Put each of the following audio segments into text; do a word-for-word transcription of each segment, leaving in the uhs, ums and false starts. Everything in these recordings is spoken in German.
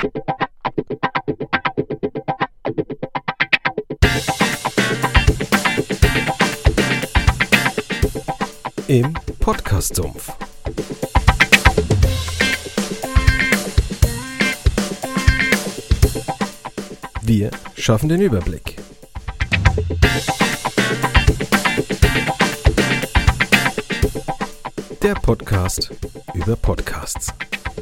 Im Podcast-Sumpf. Wir schaffen den Überblick. Der Podcast über Podcasts.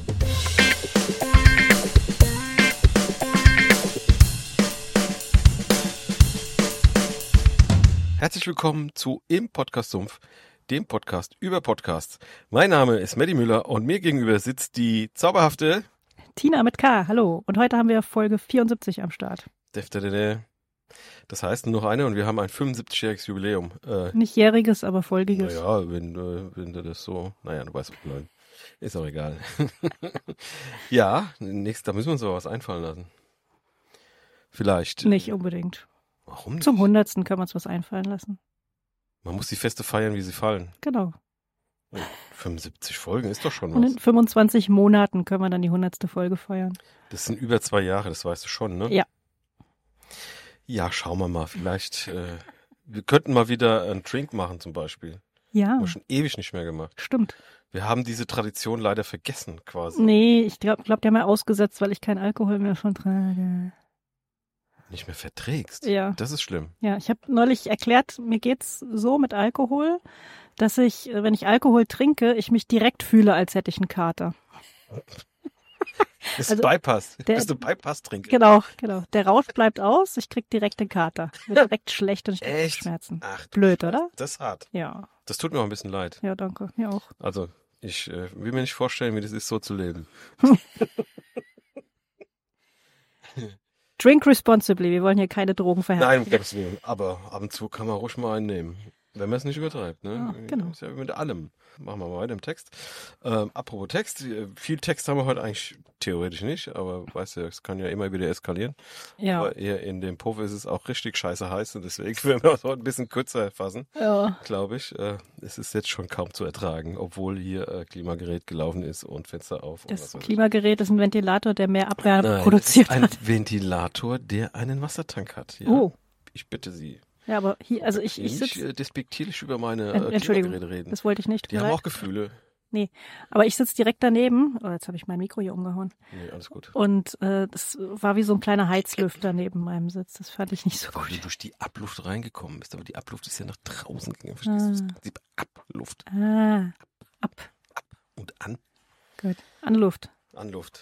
Herzlich willkommen zu Im Podcast-Sumpf, dem Podcast über Podcasts. Mein Name ist Matti Müller und mir gegenüber sitzt die zauberhafte Tina mit K, hallo. Und heute haben wir Folge vierundsiebzig am Start. Das heißt nur noch eine und wir haben ein fünfundsiebzigjähriges Jubiläum. Äh, Nicht jähriges, aber folgiges. Naja, wenn, äh, wenn du das so, naja, du weißt, nein, ist auch egal. Ja, nächstes, da müssen wir uns aber was einfallen lassen. Vielleicht. Nicht unbedingt. Warum nicht? Zum hundertsten können wir uns was einfallen lassen. Man muss die Feste feiern, wie sie fallen. Genau. Und fünfundsiebzig Folgen ist doch schon Und was. in fünfundzwanzig Monaten können wir dann die hundertste Folge feiern. Das sind über zwei Jahre, das weißt du schon, ne? Ja. Ja, schauen wir mal. Vielleicht, äh, wir könnten mal wieder einen Drink machen zum Beispiel. Ja, Haben wir schon ewig nicht mehr gemacht. stimmt. Wir haben diese Tradition leider vergessen, quasi. Nee, ich glaube, glaub, die haben wir ausgesetzt, weil ich keinen Alkohol mehr vertrage. Nicht mehr verträgst. Ja. Das ist schlimm. Ja, ich habe neulich erklärt, mir geht's so mit Alkohol, dass ich, wenn ich Alkohol trinke, ich mich direkt fühle, als hätte ich einen Kater. Das ist Also, Bypass. der- Bist du Bypass-Trinker? Genau, genau. Der Rausch bleibt aus, ich krieg direkt den Kater. Wird direkt schlecht und ich krieg Echt? Schmerzen. Ach, Blöd, oder? das ist hart. Ja. Das tut mir auch ein bisschen leid. Ja, danke. Mir auch. Also, ich äh, will mir nicht vorstellen, wie das ist, so zu leben. Drink responsibly. Wir wollen hier keine Drogen Nein, um verherrlichen. Gottes Willen. Aber ab und zu kann man ruhig mal einen nehmen. Wenn man es nicht übertreibt, ne? Ja, genau. Ist ja wie mit allem. Machen wir mal weiter im Text. Ähm, apropos Text, äh, viel Text haben wir heute eigentlich theoretisch nicht, aber weißt du, es kann ja immer wieder eskalieren. Ja. Aber hier in dem Puff ist es auch richtig scheiße heiß und deswegen werden wir es heute ein bisschen kürzer fassen, Ja. glaube ich. Äh, es ist jetzt schon kaum zu ertragen, obwohl hier äh, Klimagerät gelaufen ist und Fenster auf. Und was Das weiß ich. Klimagerät ist ein Ventilator, der mehr Abwehr Nein, produziert das ist ein hat. Ventilator, der einen Wassertank hat. Ja. Oh. Ich bitte Sie. Ja, aber hier, also ich, ich nicht sitze. äh, despektierlich über meine Äh, äh, Entschuldigung, Klimageräte reden. das wollte ich nicht. Die tut mir haben leid. auch Gefühle. Aber ich sitze direkt daneben. Oh, jetzt habe ich mein Mikro hier umgehauen. Nee, alles gut. Und äh, das war wie so ein kleiner Heizlüfter neben meinem Sitz. Das fand ich nicht so Weil gut. du durch die Abluft reingekommen bist, aber die Abluft ist ja nach draußen gegangen. Verstehst du? Das Ah. Prinzip Abluft Ah, ab. und an, Gut. An Luft. Anluft.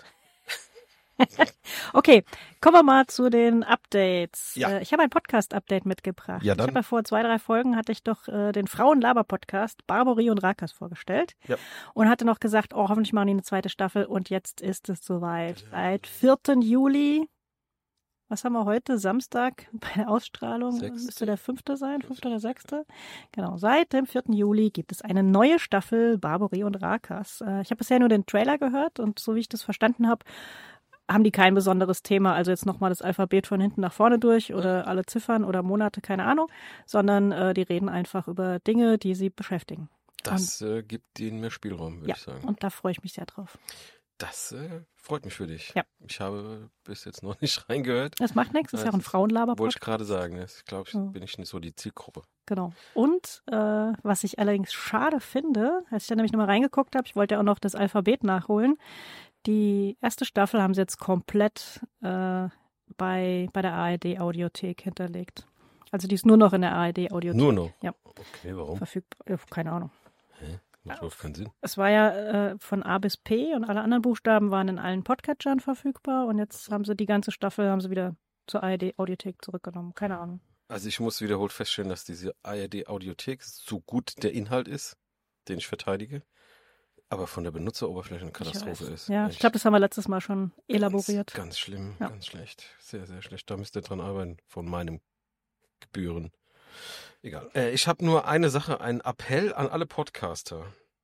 Okay, kommen wir mal zu den Updates. Ja. Äh, ich habe ein Podcast-Update mitgebracht. Ja, Ich dann. habe ja vor zwei, drei Folgen hatte ich doch äh, den Frauenlaber-Podcast Barbori und Rakas vorgestellt. Ja. Und hatte noch gesagt, oh, hoffentlich machen die eine zweite Staffel. Und jetzt ist es soweit. Seit vierten Juli, was haben wir heute? Samstag bei der Ausstrahlung. Sechste. Müsste der fünfte sein, fünfte oder sechste? Genau, seit dem vierten Juli gibt es eine neue Staffel Barbori und Rakas. Äh, ich habe bisher nur den Trailer gehört und so wie ich das verstanden habe, haben die kein besonderes Thema, also jetzt nochmal das Alphabet von hinten nach vorne durch oder alle Ziffern oder Monate, keine Ahnung, sondern äh, die reden einfach über Dinge, die sie beschäftigen. Das äh, gibt ihnen mehr Spielraum, würde Ja, ich sagen. und da freue ich mich sehr drauf. Das äh, freut mich für dich. Ja. Ich habe bis jetzt noch nicht reingehört. Das macht nichts, das ist ja auch ein Das Wollte Frauenlaber-Podcast. ich gerade sagen. Ich glaube, ich Ja. bin ich nicht so die Zielgruppe. Genau. Und äh, was ich allerdings schade finde, als ich da nämlich nochmal reingeguckt habe, ich wollte ja auch noch das Alphabet nachholen, die erste Staffel haben sie jetzt komplett äh, bei, bei der A R D-Audiothek hinterlegt. Also die ist nur noch in der A R D-Audiothek Nur noch? Ja. Okay, warum? verfügbar. Äh, keine Ahnung. Hä? Macht überhaupt keinen Sinn. Es war ja äh, von A bis P und alle anderen Buchstaben waren in allen Podcatchern verfügbar und jetzt haben sie die ganze Staffel haben sie wieder zur A R D-Audiothek zurückgenommen. Keine Ahnung. Also ich muss wiederholt feststellen, dass diese A R D-Audiothek so gut der Inhalt ist, den ich verteidige, aber von der Benutzeroberfläche eine Katastrophe Ich weiß. ist. Ja, Echt ich glaube, das haben wir letztes Mal schon elaboriert. Ganz, ganz schlimm, Ja. ganz schlecht. Sehr, sehr schlecht. Da müsst ihr dran arbeiten, von meinem Gebühren. Egal. Äh, ich habe nur eine Sache, einen Appell an alle Podcaster.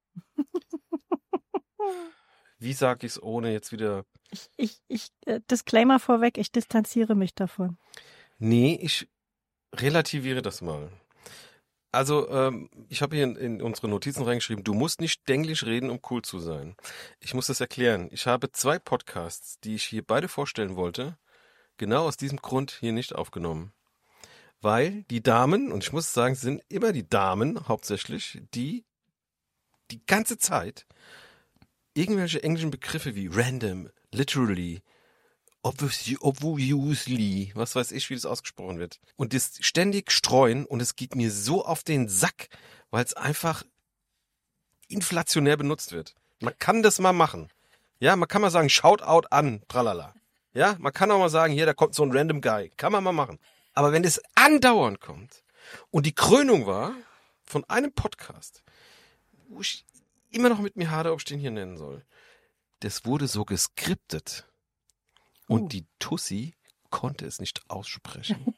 Wie sage ich es, ohne jetzt wieder... Ich, ich, ich äh, Disclaimer vorweg, ich distanziere mich davon. Nee, ich relativiere das mal. Also, ähm, ich habe hier in, in unsere Notizen reingeschrieben, du musst nicht Denglisch reden, um cool zu sein. Ich muss das erklären. Ich habe zwei Podcasts, die ich hier beide vorstellen wollte, genau aus diesem Grund hier nicht aufgenommen. Weil die Damen, und ich muss sagen, es sind immer die Damen hauptsächlich, die die ganze Zeit irgendwelche englischen Begriffe wie random, literally, obviously, obviously, was weiß ich, wie das ausgesprochen wird. Und das ständig streuen und es geht mir so auf den Sack, weil es einfach inflationär benutzt wird. Man kann das mal machen. Ja, man kann mal sagen, Shoutout an, tralala. Ja, man kann auch mal sagen, hier, da kommt so ein random Guy. Kann man mal machen. Aber wenn es andauernd kommt und die Krönung war von einem Podcast, wo ich immer noch mit mir hadere, ob ich den hier nennen soll, das wurde so geskriptet. Und uh. die Tussi konnte es nicht aussprechen.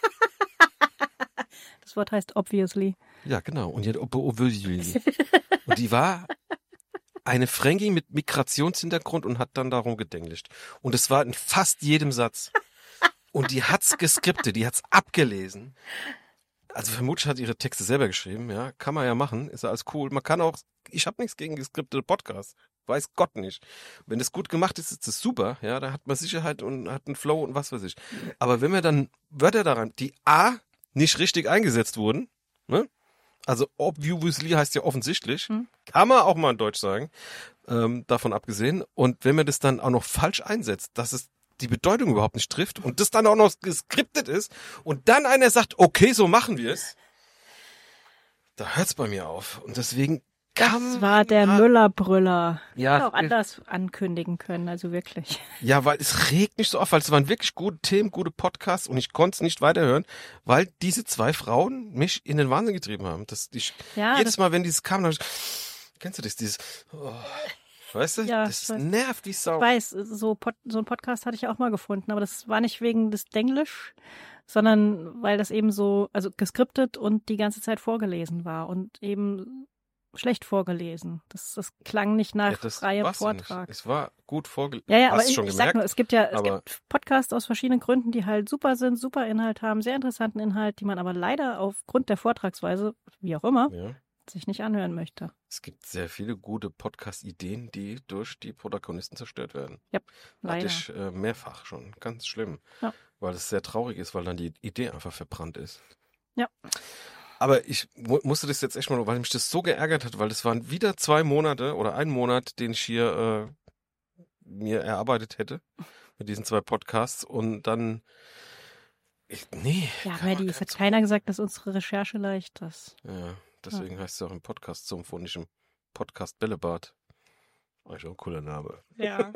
Das Wort heißt obviously. Ja, genau. Und, die, obviously. Und die war eine Fränkin mit Migrationshintergrund und hat dann darum gedenglischt. Und es war in fast jedem Satz. Und die hat's geskriptet, die hat's abgelesen. Also vermutlich hat ihre Texte selber geschrieben, ja. Kann man ja machen, ist ja alles cool. Man kann auch, ich habe nichts gegen geskriptete Podcasts. Weiß Gott nicht. Wenn es gut gemacht ist, ist es super, ja. Da hat man Sicherheit und hat einen Flow und was weiß ich. Aber wenn wir dann Wörter daran, die A, nicht richtig eingesetzt wurden, ne? Also obviously heißt ja offensichtlich, hm. kann man auch mal in Deutsch sagen, ähm, davon abgesehen. Und wenn man das dann auch noch falsch einsetzt, dass es die Bedeutung überhaupt nicht trifft und das dann auch noch geskriptet ist und dann einer sagt, okay, so machen wir es, da hört's bei mir auf. Und deswegen kann Das war der ja, Müllerbrüller. Ja, Hätte auch anders ankündigen können, also wirklich. Ja, weil es regt mich so auf, weil es waren wirklich gute Themen, gute Podcasts und ich konnte es nicht weiterhören, weil diese zwei Frauen mich in den Wahnsinn getrieben haben. Das, ich, ja, jedes das Mal, wenn dieses kam, dann hab ich, kennst du das, dieses, oh, weißt du, ja, das weiß. nervt wie Sau. Ich weiß, so, Pod, so einen Podcast hatte ich auch mal gefunden, aber das war nicht wegen des Denglisch, sondern weil das eben so, also geskriptet und die ganze Zeit vorgelesen war und eben schlecht vorgelesen. Das, das klang nicht nach ja, das freiem war's Vortrag. Ja nicht. Es war gut vorgelesen. Ja, ja, Hast aber du ich, schon ich gemerkt? sag nur, es gibt ja es aber gibt Podcasts aus verschiedenen Gründen, die halt super sind, super Inhalt haben, sehr interessanten Inhalt, die man aber leider aufgrund der Vortragsweise, wie auch immer, ja. sich nicht anhören möchte. Es gibt sehr viele gute Podcast-Ideen, die durch die Protagonisten zerstört werden. Ja, leider. Hatte ich äh, mehrfach schon. Ganz schlimm. Ja. Weil es sehr traurig ist, weil dann die Idee einfach verbrannt ist. Ja. Aber ich mu- musste das jetzt echt mal, weil mich das so geärgert hat, weil das waren wieder zwei Monate oder ein Monat, den ich hier äh, mir erarbeitet hätte mit diesen zwei Podcasts und dann ich, nee. Ja, Maddie, es hat keiner gesagt, dass unsere Recherche leicht ist. Ja, deswegen ja. heißt es auch im Podcast Sumpf und nicht im Podcast Bällebad. Eigentlich auch ein cooler Name. Ja.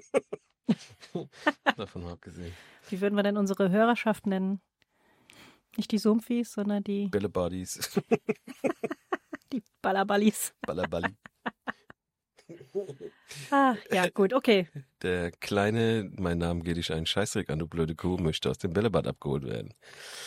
Davon mal abgesehen. Wie würden wir denn unsere Hörerschaft nennen? Nicht die Sumpfis, sondern die Bällebadis. die Ballaballis. Ballaballi. Ah, ja, gut, okay. Der Kleine, mein Name geht dich einen Scheißdreck an, du blöde Kuh, möchte aus dem Bällebad abgeholt werden.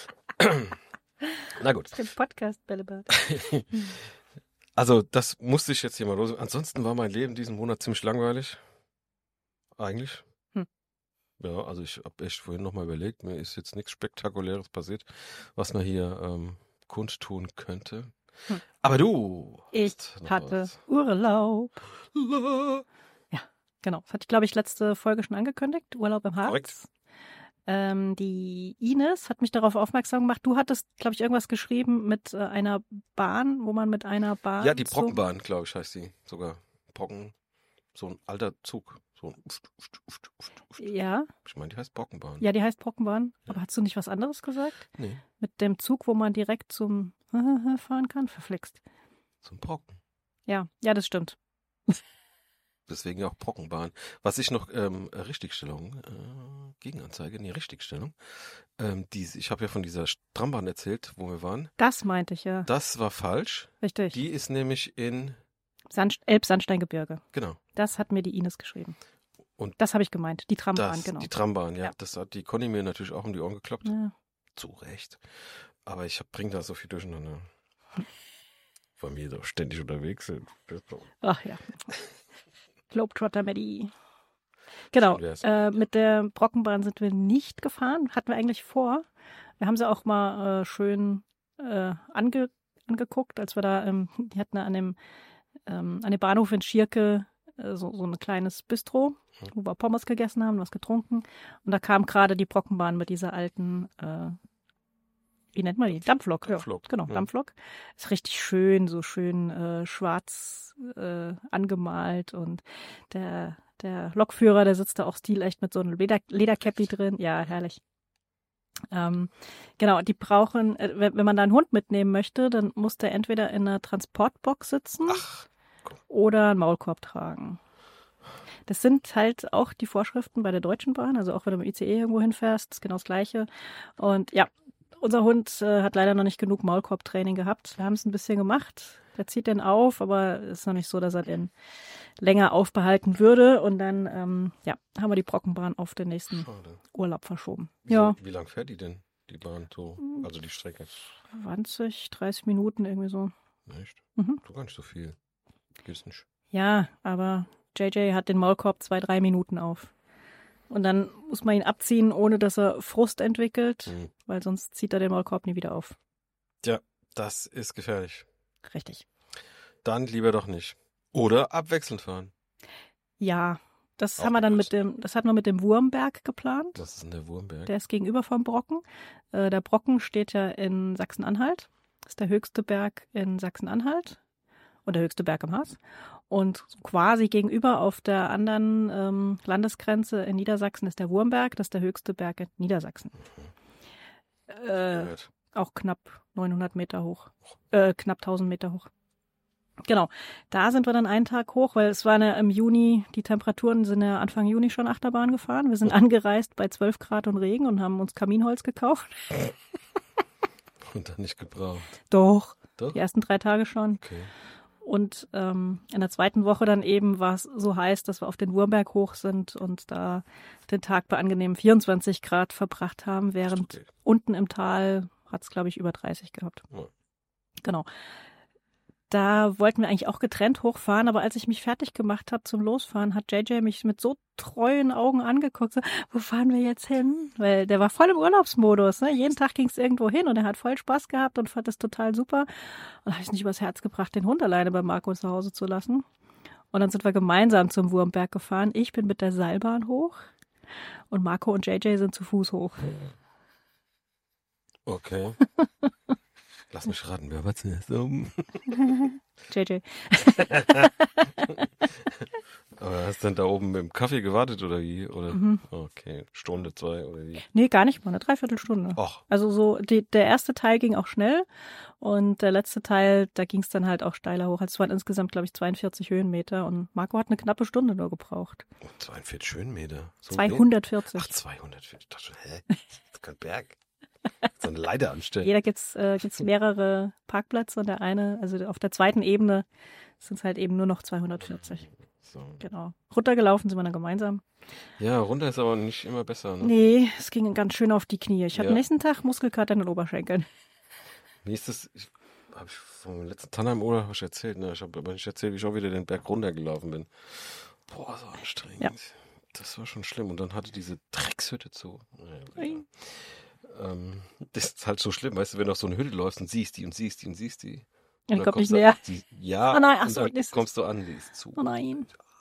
Na gut. Im Podcast Bällebad. Also, das musste ich jetzt hier mal los. Ansonsten war mein Leben diesen Monat ziemlich langweilig. Eigentlich. Hm. Ja, also ich habe echt vorhin nochmal überlegt, mir ist jetzt nichts Spektakuläres passiert, was man hier ähm, kundtun könnte. Hm. Aber du. Ich hatte was. Urlaub. Ja, genau. Das hatte ich, glaube ich, letzte Folge schon angekündigt. Urlaub im Harz. Korrekt. Ähm, die Ines hat mich darauf aufmerksam gemacht. Du hattest, glaube ich, irgendwas geschrieben mit äh, einer Bahn, wo man mit einer Bahn. Ja, die Brockenbahn, glaube ich, heißt die sogar. Brocken, so ein alter Zug. So ein Uft, Uft, Uft, Uft, Uft. Ja. Ich meine, die heißt Brockenbahn. Ja, die heißt Brockenbahn. Ja. Aber hast du nicht was anderes gesagt? Nee. Mit dem Zug, wo man direkt zum fahren kann? Verflixt. Zum Brocken. Ja, ja, das stimmt. Deswegen auch Brockenbahn. Was ich noch, ähm, Richtigstellung, äh, Gegenanzeige, nee, Richtigstellung. Ähm, die, ich habe ja von dieser Trambahn erzählt, wo wir waren. Das meinte ich, ja. Das war falsch. Richtig. Die ist nämlich in Sand, Elbsandsteingebirge. Genau. Das hat mir die Ines geschrieben. Und das habe ich gemeint. Die Trambahn, das, genau. Die Trambahn, ja. ja. Das hat die Conny mir natürlich auch um die Ohren gekloppt. Ja. Zu Recht. Aber ich bringe da so viel durcheinander. Weil wir doch ständig unterwegs sind. Ach ja. Globetrotter Maddie. Genau. Äh, mit der Brockenbahn sind wir nicht gefahren. Hatten wir eigentlich vor. Wir haben sie auch mal äh, schön äh, ange angeguckt, als wir da, ähm, die hatten da an dem, ähm, an dem Bahnhof in Schierke äh, so, so ein kleines Bistro, wo wir Pommes gegessen haben, was getrunken. Und da kam gerade die Brockenbahn mit dieser alten, äh, wie nennt man die? Dampflok. Dampflok, Ja, genau, ja. Dampflok. Ist richtig schön, so schön äh, schwarz äh, angemalt. Und der, der Lokführer, der sitzt da auch stilecht mit so einem Leder, Lederkäppi drin. Ja, herrlich. Ähm, genau, die brauchen, äh, wenn, wenn man da einen Hund mitnehmen möchte, dann muss der entweder in einer Transportbox sitzen Ach, oder einen Maulkorb tragen. Das sind halt auch die Vorschriften bei der Deutschen Bahn, also auch wenn du mit I C E irgendwo hinfährst, ist genau das Gleiche. Und ja, unser Hund äh, hat leider noch nicht genug Maulkorbtraining gehabt. Wir haben es ein bisschen gemacht. Der zieht den auf, aber es ist noch nicht so, dass er den länger aufbehalten würde. Und dann, ähm, ja, haben wir die Brockenbahn auf den nächsten schade. Urlaub verschoben. Wie, Ja, Wie lang fährt die denn, die Bahn so? Also die Strecke? zwanzig, dreißig Minuten irgendwie so. Echt? Mhm. So gar nicht so viel. Geht's nicht. Ja, aber J J hat den Maulkorb zwei, drei Minuten auf. Und dann muss man ihn abziehen, ohne dass er Frust entwickelt, Mhm. weil sonst zieht er den Maulkorb nie wieder auf. Ja, das ist gefährlich. Richtig. Dann lieber doch nicht. Oder abwechselnd fahren. Ja, das Auch haben wir dann mit gelöst. dem, das hatten wir mit dem Wurmberg geplant. Das ist in der Wurmberg. Der ist gegenüber vom Brocken. Äh, der Brocken steht ja in Sachsen-Anhalt. Das ist der höchste Berg in Sachsen-Anhalt und der höchste Berg im Harz. Und quasi gegenüber auf der anderen ähm, Landesgrenze in Niedersachsen ist der Wurmberg. Das ist der höchste Berg in Niedersachsen. Äh, Gehört. auch knapp neunhundert Meter hoch. Äh, knapp tausend Meter hoch. Genau, da sind wir dann einen Tag hoch, weil es waren ja im Juni, die Temperaturen sind ja Anfang Juni schon Achterbahn gefahren. Wir sind angereist bei zwölf Grad und Regen und haben uns Kaminholz gekauft. Und dann nicht gebraucht. Doch, Doch? die ersten drei Tage schon. Okay. Und ähm, in der zweiten Woche dann eben war es so heiß, dass wir auf den Wurmberg hoch sind und da den Tag bei angenehmen vierundzwanzig Grad verbracht haben, während Okay. unten im Tal hat es, glaube ich, über dreißig gehabt. Ja. Genau. Da wollten wir eigentlich auch getrennt hochfahren, aber als ich mich fertig gemacht habe zum Losfahren, hat J J mich mit so treuen Augen angeguckt, so, wo fahren wir jetzt hin? Weil der war voll im Urlaubsmodus, ne? Jeden Tag ging es irgendwo hin und er hat voll Spaß gehabt und fand das total super. Und habe ich es nicht übers Herz gebracht, den Hund alleine bei Marco zu Hause zu lassen. Und dann sind wir gemeinsam zum Wurmberg gefahren. Ich bin mit der Seilbahn hoch und Marco und J J sind zu Fuß hoch. Okay. Lass mich raten, wer war zuerst oben? J J. Aber hast du denn da oben mit dem Kaffee gewartet oder wie? Oder? Mhm. Okay, Stunde, zwei oder wie? Nee, gar nicht mal, eine Dreiviertelstunde. Och, Also so, die, der erste Teil ging auch schnell und der letzte Teil, da ging es dann halt auch steiler hoch. Also es waren insgesamt, glaube ich, zweiundvierzig Höhenmeter und Marco hat eine knappe Stunde nur gebraucht. zweiundvierzig Höhenmeter. So zweihundertvierzig. Ach, zweihundertvierzig. Ich dachte schon, hä? Das ist kein Berg. So eine Leiter anstellen. Jeder gibt's äh, gibt's mehrere Parkplätze und der eine, also auf der zweiten Ebene sind es halt eben nur noch zweihundertvierzig. So. Genau. Runtergelaufen sind wir dann gemeinsam. Ja, runter ist aber nicht immer besser. Ne? Nee, es ging ganz schön auf die Knie. Ich hatte Ja. nächsten Tag Muskelkater in den Oberschenkeln. Nächstes, ich habe ich vom letzten Tannheim-Urlaub hab ich erzählt, ne? Ich habe aber nicht erzählt, wie ich auch wieder den Berg runtergelaufen bin. Boah, so anstrengend. Ja. Das war schon schlimm. Und dann hatte diese Dreckshütte zu. Ja, Ui. ähm, das ist halt so schlimm, weißt du, wenn du auf so eine Hütte läufst und siehst die und siehst die und siehst die. Ja, Und die dann kommt nicht kommst du- näher. Die, ja, Oh nein, ach und so, dann das- kommst du an, die ist zu. Oh nein.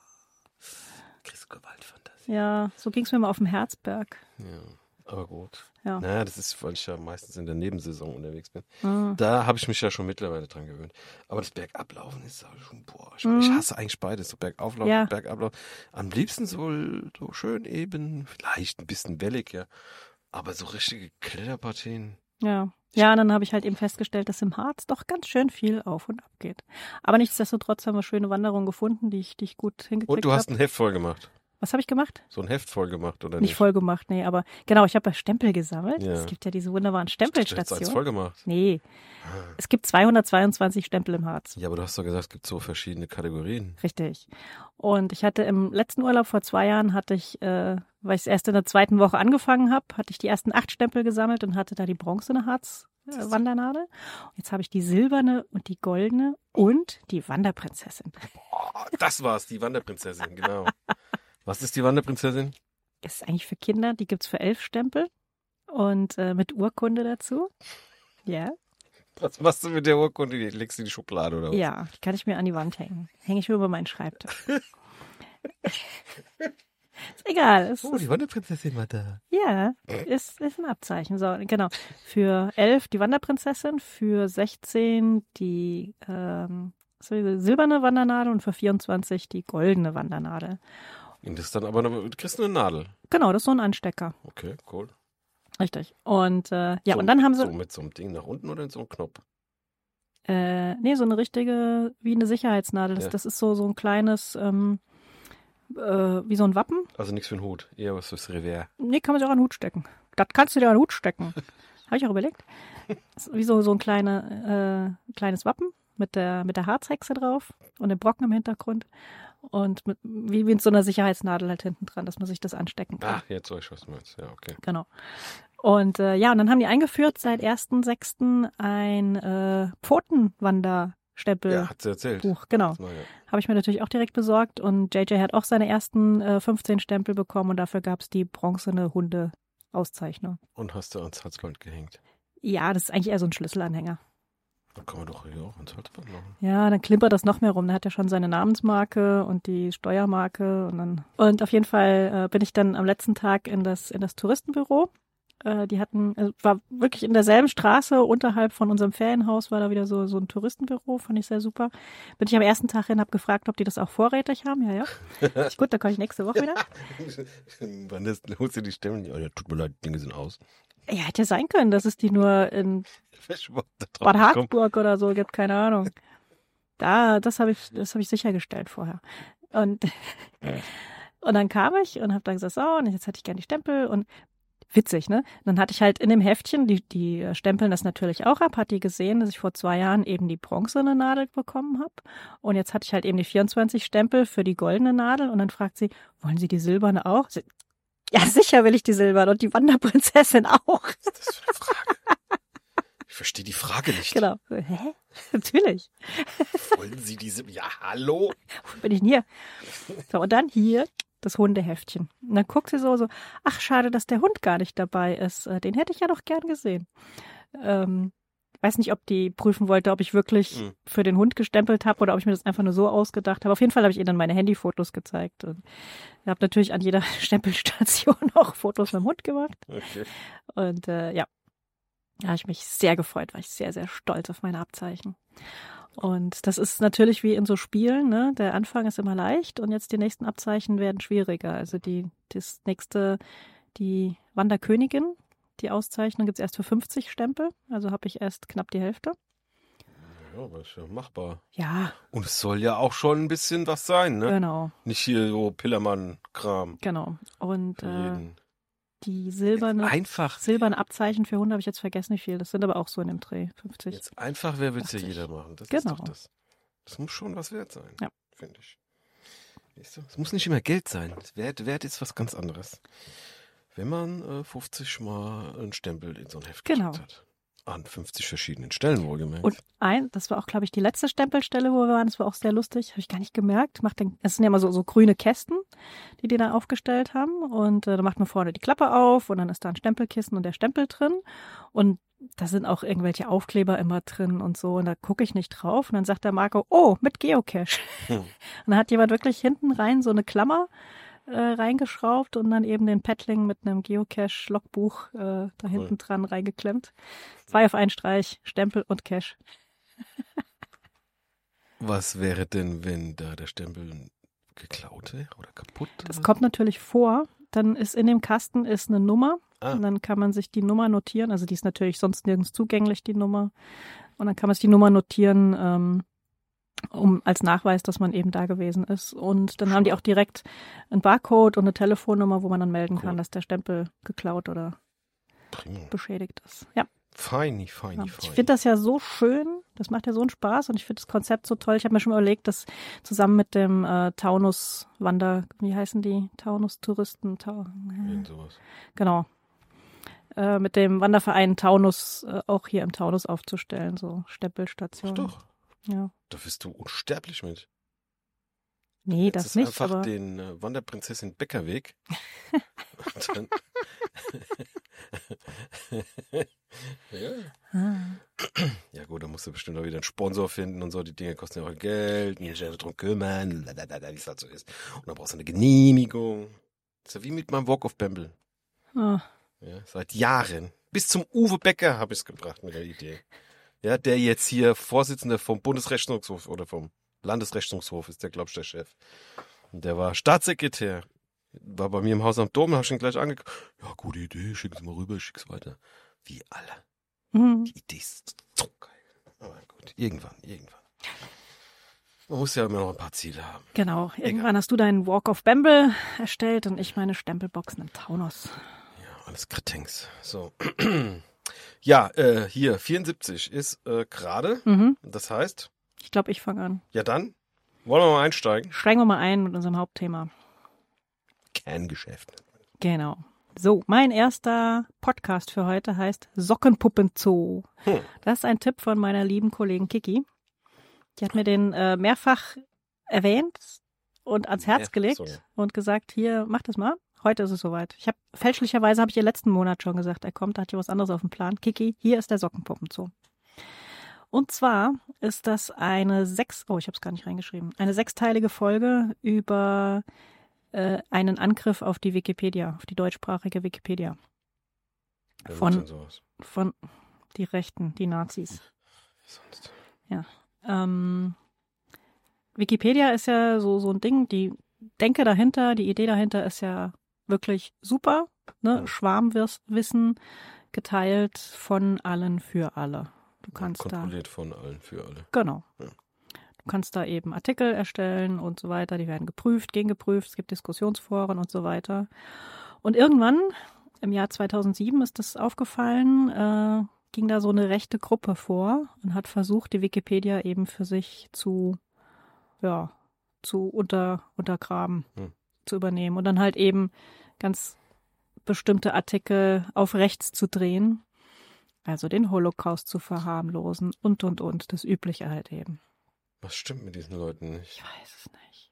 Kriegst du Gewaltfantasie. Ja, so ging es mir mal auf dem Herzberg. Ja, aber gut. Ja. Naja, das ist, weil ich ja meistens in der Nebensaison unterwegs bin. Ah. Da habe ich mich ja schon mittlerweile dran gewöhnt. Aber das Bergablaufen ist auch schon, boah, ich, Mhm. ich hasse eigentlich beides, so Bergauflauf, Ja. Bergablauf. Am liebsten so, so schön eben, vielleicht ein bisschen wellig, ja. Aber so richtige Kletterpartien. Ja. Ja, und dann habe ich halt eben festgestellt, dass im Harz doch ganz schön viel auf und ab geht. Aber nichtsdestotrotz haben wir schöne Wanderungen gefunden, die ich, die ich gut hingekriegt habe. Und du hast ein Heft voll gemacht. Was habe ich gemacht? So ein Heft voll gemacht, oder Nicht nicht? voll gemacht, nee, aber genau, ich habe ja Stempel gesammelt. Ja. Es gibt ja diese wunderbaren Du hast eins Stempelstationen. voll gemacht. Nee, es gibt zweihundertzweiundzwanzig Stempel im Harz. Ja, aber du hast doch gesagt, es gibt so verschiedene Kategorien. Richtig. Und ich hatte im letzten Urlaub vor zwei Jahren, hatte ich, äh, weil ich es erst in der zweiten Woche angefangen habe, hatte ich die ersten acht Stempel gesammelt und hatte da die bronzene Harz-Wandernadel. Und jetzt habe ich die silberne und die goldene und die Wanderprinzessin. Oh, das war's, die Wanderprinzessin, genau. Was ist die Wanderprinzessin? Ist eigentlich für Kinder, die gibt's für elf Stempel und äh, mit Urkunde dazu. Ja. Was machst du mit der Urkunde? Die legst du in die Schublade oder was? Ja, die kann ich mir an die Wand hängen. Hänge ich mir über meinen Schreibtisch. Ist egal. Es Oh, ist, die Wanderprinzessin war da. ja, ist, ist ein Abzeichen. So, genau. Für elf die Wanderprinzessin, für sechzehn die ähm, silberne Wandernadel und für vierundzwanzig die goldene Wandernadel. Und das ist dann aber eine, du kriegst eine Nadel. Genau, das ist so ein Anstecker. Okay, cool. Richtig. Und äh, ja, so, und dann haben sie. So mit so einem Ding nach unten oder in so einem Knopf? Äh, nee, so eine richtige, wie eine Sicherheitsnadel. Das, Ja. das ist so, so ein kleines, ähm, äh, wie so ein Wappen. Also nichts für den Hut, eher was fürs Revers. Nee, kann man sich auch an den Hut stecken. Das kannst du dir an den Hut stecken. Habe ich auch überlegt. Das ist wie so, so ein kleine, äh, kleines Wappen mit der, mit der Harzhexe drauf und dem Brocken im Hintergrund. Und mit, wie, wie mit so einer Sicherheitsnadel halt hinten dran, dass man sich das anstecken kann. Ah, jetzt weiß ich, was du meinst. Ja, okay. Genau. Und äh, ja, und dann haben die eingeführt seit ersten sechsten ein äh, Pfotenwanderstempel. Ja, hat sie erzählt. Buch, genau. Das war ja- Habe ich mir natürlich auch direkt besorgt. Und J J hat auch seine ersten äh, fünfzehn Stempel bekommen und dafür gab es die bronzene Hunde-Auszeichnung. Und hast du ans Halsband gehängt. Ja, das ist eigentlich eher so ein Schlüsselanhänger. Da kann man doch hier auch ans Halsband machen. Ja, dann klimpert das noch mehr rum. Der hat ja schon seine Namensmarke und die Steuermarke und dann. Und auf jeden Fall äh, bin ich dann am letzten Tag in das in das Touristenbüro. Äh, die hatten, also war wirklich in derselben Straße unterhalb von unserem Ferienhaus war da wieder so so ein Touristenbüro, fand ich sehr super. Bin ich am ersten Tag hin, habe gefragt, ob die das auch vorrätig haben. Ja, ja. Ist gut, da komme ich nächste Woche wieder. Wann ist, holst du die Stempel? Oh, ja, tut mir leid, die Dinge sind aus. Ja, hätte ja sein können, dass es die nur in Verschwunden, da drauf Bad gekommen. Harzburg oder so gibt, keine Ahnung. Da, das habe ich, das habe ich sichergestellt vorher. Und, und dann kam ich und habe dann gesagt, so, und jetzt hätte ich gerne die Stempel und witzig, ne? Dann hatte ich halt in dem Heftchen, die, die stempeln das natürlich auch ab, hat die gesehen, dass ich vor zwei Jahren eben die bronzene Nadel bekommen habe. Und jetzt hatte ich halt eben die vierundzwanzig Stempel für die goldene Nadel und dann fragt sie, wollen Sie die silberne auch? Sie, ja, sicher will ich die silberne und die Wanderprinzessin auch. Was ist das für eine Frage? Ich verstehe die Frage nicht. Genau. So, hä? Natürlich. Wollen Sie diese? Ja, hallo? Wo bin ich denn hier? So, und dann hier das Hundeheftchen. Und dann guckt sie so, so, ach, schade, dass der Hund gar nicht dabei ist. Äh, Den hätte ich ja doch gern gesehen. Ähm, weiß nicht, ob die prüfen wollte, ob ich wirklich Mhm. für den Hund gestempelt habe oder ob ich mir das einfach nur so ausgedacht habe. Auf jeden Fall habe ich ihr dann meine Handyfotos gezeigt. Und ich habe natürlich an jeder Stempelstation auch Fotos mit dem Hund gemacht. Okay. Und äh, ja, da habe ich mich sehr gefreut, war ich sehr, sehr stolz auf meine Abzeichen. Und das ist natürlich wie in so Spielen, ne? Der Anfang ist immer leicht und jetzt die nächsten Abzeichen werden schwieriger. Also die das nächste, die Wanderkönigin, die Auszeichnung gibt's erst für fünfzig Stempel. Also habe ich erst knapp die Hälfte. Ja, aber ist ja machbar. Ja, Und es soll ja auch schon ein bisschen was sein, ne? genau, Nicht hier so Pillermann-Kram. genau. Und für äh, jeden. die silberne, Einfach. silberne Abzeichen für Hunde habe ich jetzt vergessen, wie viel. Das sind aber auch so in dem Dreh, fünfzig. Jetzt einfach, wer will es ja achtzig. jeder machen. Das Genau. ist doch das. Das muss schon was wert sein, Ja. finde ich. Weißt du? Es muss nicht immer Geld sein. Wert, Wert ist was ganz anderes. Wenn man äh, fünfzig Mal einen Stempel in so ein Heft Genau. gedrückt hat. An fünfzig verschiedenen Stellen wohlgemerkt. Und ein, das war auch, glaube ich, die letzte Stempelstelle, wo wir waren. Das war auch sehr lustig. Habe ich gar nicht gemerkt. Macht den, es sind ja immer so, so grüne Kästen, die die da aufgestellt haben. Und äh, da macht man vorne die Klappe auf und dann ist da ein Stempelkissen und der Stempel drin. Und da sind auch irgendwelche Aufkleber immer drin und so. Und da gucke ich nicht drauf. Und dann sagt der Marco, oh, mit Geocache. Hm. Und dann hat jemand wirklich hinten rein so eine Klammer äh, reingeschraubt und dann eben den Paddling mit einem Geocache-Logbuch äh, da hinten Cool. dran reingeklemmt. Zwei auf einen Streich, Stempel und Cache. Was wäre denn, wenn da der Stempel geklaut wäre oder kaputt? Das oder kommt natürlich vor. Dann ist in dem Kasten ist eine Nummer Ah. und dann kann man sich die Nummer notieren. Also die ist natürlich sonst nirgends zugänglich, die Nummer. Und dann kann man sich die Nummer notieren, ähm, um als Nachweis, dass man eben da gewesen ist. Und dann haben die auch direkt einen Barcode und eine Telefonnummer, wo man dann melden Cool. kann, dass der Stempel geklaut oder Prima. beschädigt ist. Ja. Feini, feini, Ja. Ich feini. finde das ja so schön, das macht ja so einen Spaß und ich finde das Konzept so toll. Ich habe mir schon mal überlegt, das zusammen mit dem äh, Taunus-Wander, wie heißen die? Taunus-Touristen, Tau Irgend sowas. genau, äh, mit dem Wanderverein Taunus äh, auch hier im Taunus aufzustellen, so Ach Stempelstationen. doch, Ja. da bist du unsterblich mit. Nee, Jetzt das ist nicht, einfach aber den äh, Wanderprinzessin Bäckerweg. Und dann ja. Ah. Ja gut, da musst du bestimmt auch wieder einen Sponsor finden und so. Die Dinge kosten ja auch Geld. Und ja darum kümmern, wie es halt so ist. Und dann brauchst du eine Genehmigung. Das ist ja wie mit meinem Walk of Bamble. Oh. Ja, seit Jahren. Bis zum Uwe Becker habe ich es gebracht mit der Idee. Ja, der jetzt hier Vorsitzender vom Bundesrechnungshof oder vom Landesrechnungshof ist, der glaube ich der Chef. Und der war Staatssekretär. War bei mir im Haus am Dom, habe ich ihn gleich angeguckt. Ja, gute Idee, schick's mal rüber, schick's weiter. Wie alle. Mhm. Die Idee ist so geil. Aber gut, irgendwann, irgendwann. Man muss ja immer noch ein paar Ziele haben. Genau, irgendwann Egal. Hast du deinen Walk of Bamble erstellt und ich meine Stempelboxen im Taunus. Ja, alles Kretengs. So. Ja, äh, hier, vierundsiebzig ist äh, gerade. Mhm. Das heißt? Ich glaube, ich fange an. Ja, dann wollen wir mal einsteigen. Steigen wir mal ein mit unserem Hauptthema. Kerngeschäft. Genau. So, mein erster Podcast für heute heißt Sockenpuppenzoo. Hm. Das ist ein Tipp von meiner lieben Kollegin Kiki. Die hat mir den äh, mehrfach erwähnt und ans Herz ja, gelegt so. Und gesagt, hier, mach das mal. Heute ist es soweit. Ich habe fälschlicherweise habe ich ihr letzten Monat schon gesagt, er kommt, da hat hier was anderes auf dem Plan. Kiki, hier ist der Sockenpuppenzoo. Und zwar ist das eine sechs, oh, ich habe es gar nicht reingeschrieben, eine sechsteilige Folge über äh, einen Angriff auf die Wikipedia, auf die deutschsprachige Wikipedia. Von, von die Rechten, die Nazis. Sonst. Ja. Ähm, Wikipedia ist ja so, so ein Ding, die Denke dahinter, die Idee dahinter ist ja wirklich super, ne? Ja. Schwarmwissen geteilt von allen für alle. Du kannst ja, kontrolliert da, von allen für alle. Genau. Ja. Du kannst da eben Artikel erstellen und so weiter, die werden geprüft, gegengeprüft, es gibt Diskussionsforen und so weiter. Und irgendwann, im Jahr zweitausendsieben ist das aufgefallen, äh, ging da so eine rechte Gruppe vor und hat versucht, die Wikipedia eben für sich zu, ja, zu unter, untergraben, hm. zu übernehmen und dann halt eben ganz bestimmte Artikel auf rechts zu drehen, also den Holocaust zu verharmlosen und, und, und, das Übliche halt eben. Was stimmt mit diesen Leuten nicht? Ich weiß es nicht.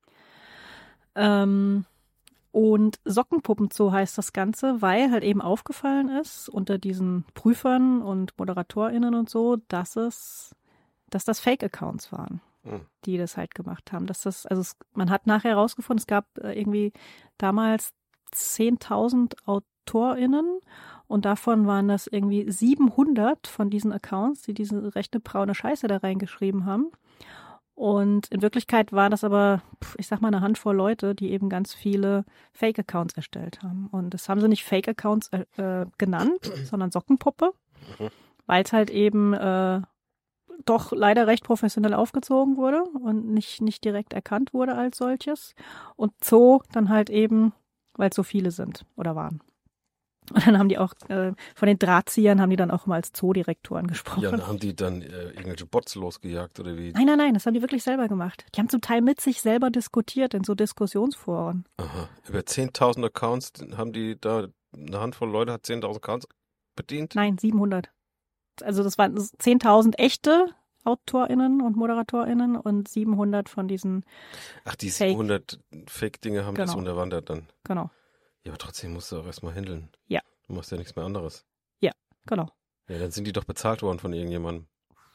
Ähm, und Sockenpuppenzoo heißt das Ganze, weil halt eben aufgefallen ist unter diesen Prüfern und ModeratorInnen und so, dass es, dass das Fake-Accounts waren, hm. die das halt gemacht haben. Dass das, also es, man hat nachher herausgefunden, es gab äh, irgendwie damals zehntausend AutorInnen und davon waren das irgendwie siebenhundert von diesen Accounts, die diese rechte braune Scheiße da reingeschrieben haben. Und in Wirklichkeit war das aber, ich sag mal, eine Handvoll Leute, die eben ganz viele Fake-Accounts erstellt haben. Und das haben sie nicht Fake-Accounts äh, genannt, sondern Sockenpuppe, mhm. weil es halt eben äh, doch leider recht professionell aufgezogen wurde und nicht, nicht direkt erkannt wurde als solches. Und Zoo dann halt eben, weil es so viele sind oder waren. Und dann haben die auch, äh, von den Drahtziehern haben die dann auch immer als Zoodirektoren gesprochen. Ja, dann haben die dann äh, irgendwelche Bots losgejagt oder wie? Nein, nein, nein, das haben die wirklich selber gemacht. Die haben zum Teil mit sich selber diskutiert in so Diskussionsforen. Aha, über zehntausend Accounts haben die da, eine Handvoll Leute hat zehntausend Accounts bedient? Nein, siebenhundert. Also das waren zehntausend echte AutorInnen und ModeratorInnen und siebenhundert von diesen Ach, die Fake. siebenhundert Fake-Dinge haben Genau. das unterwandert dann? Genau. Ja, aber trotzdem musst du auch erstmal handeln. Ja. Du machst ja nichts mehr anderes. Ja, genau. Ja, dann sind die doch bezahlt worden von irgendjemandem.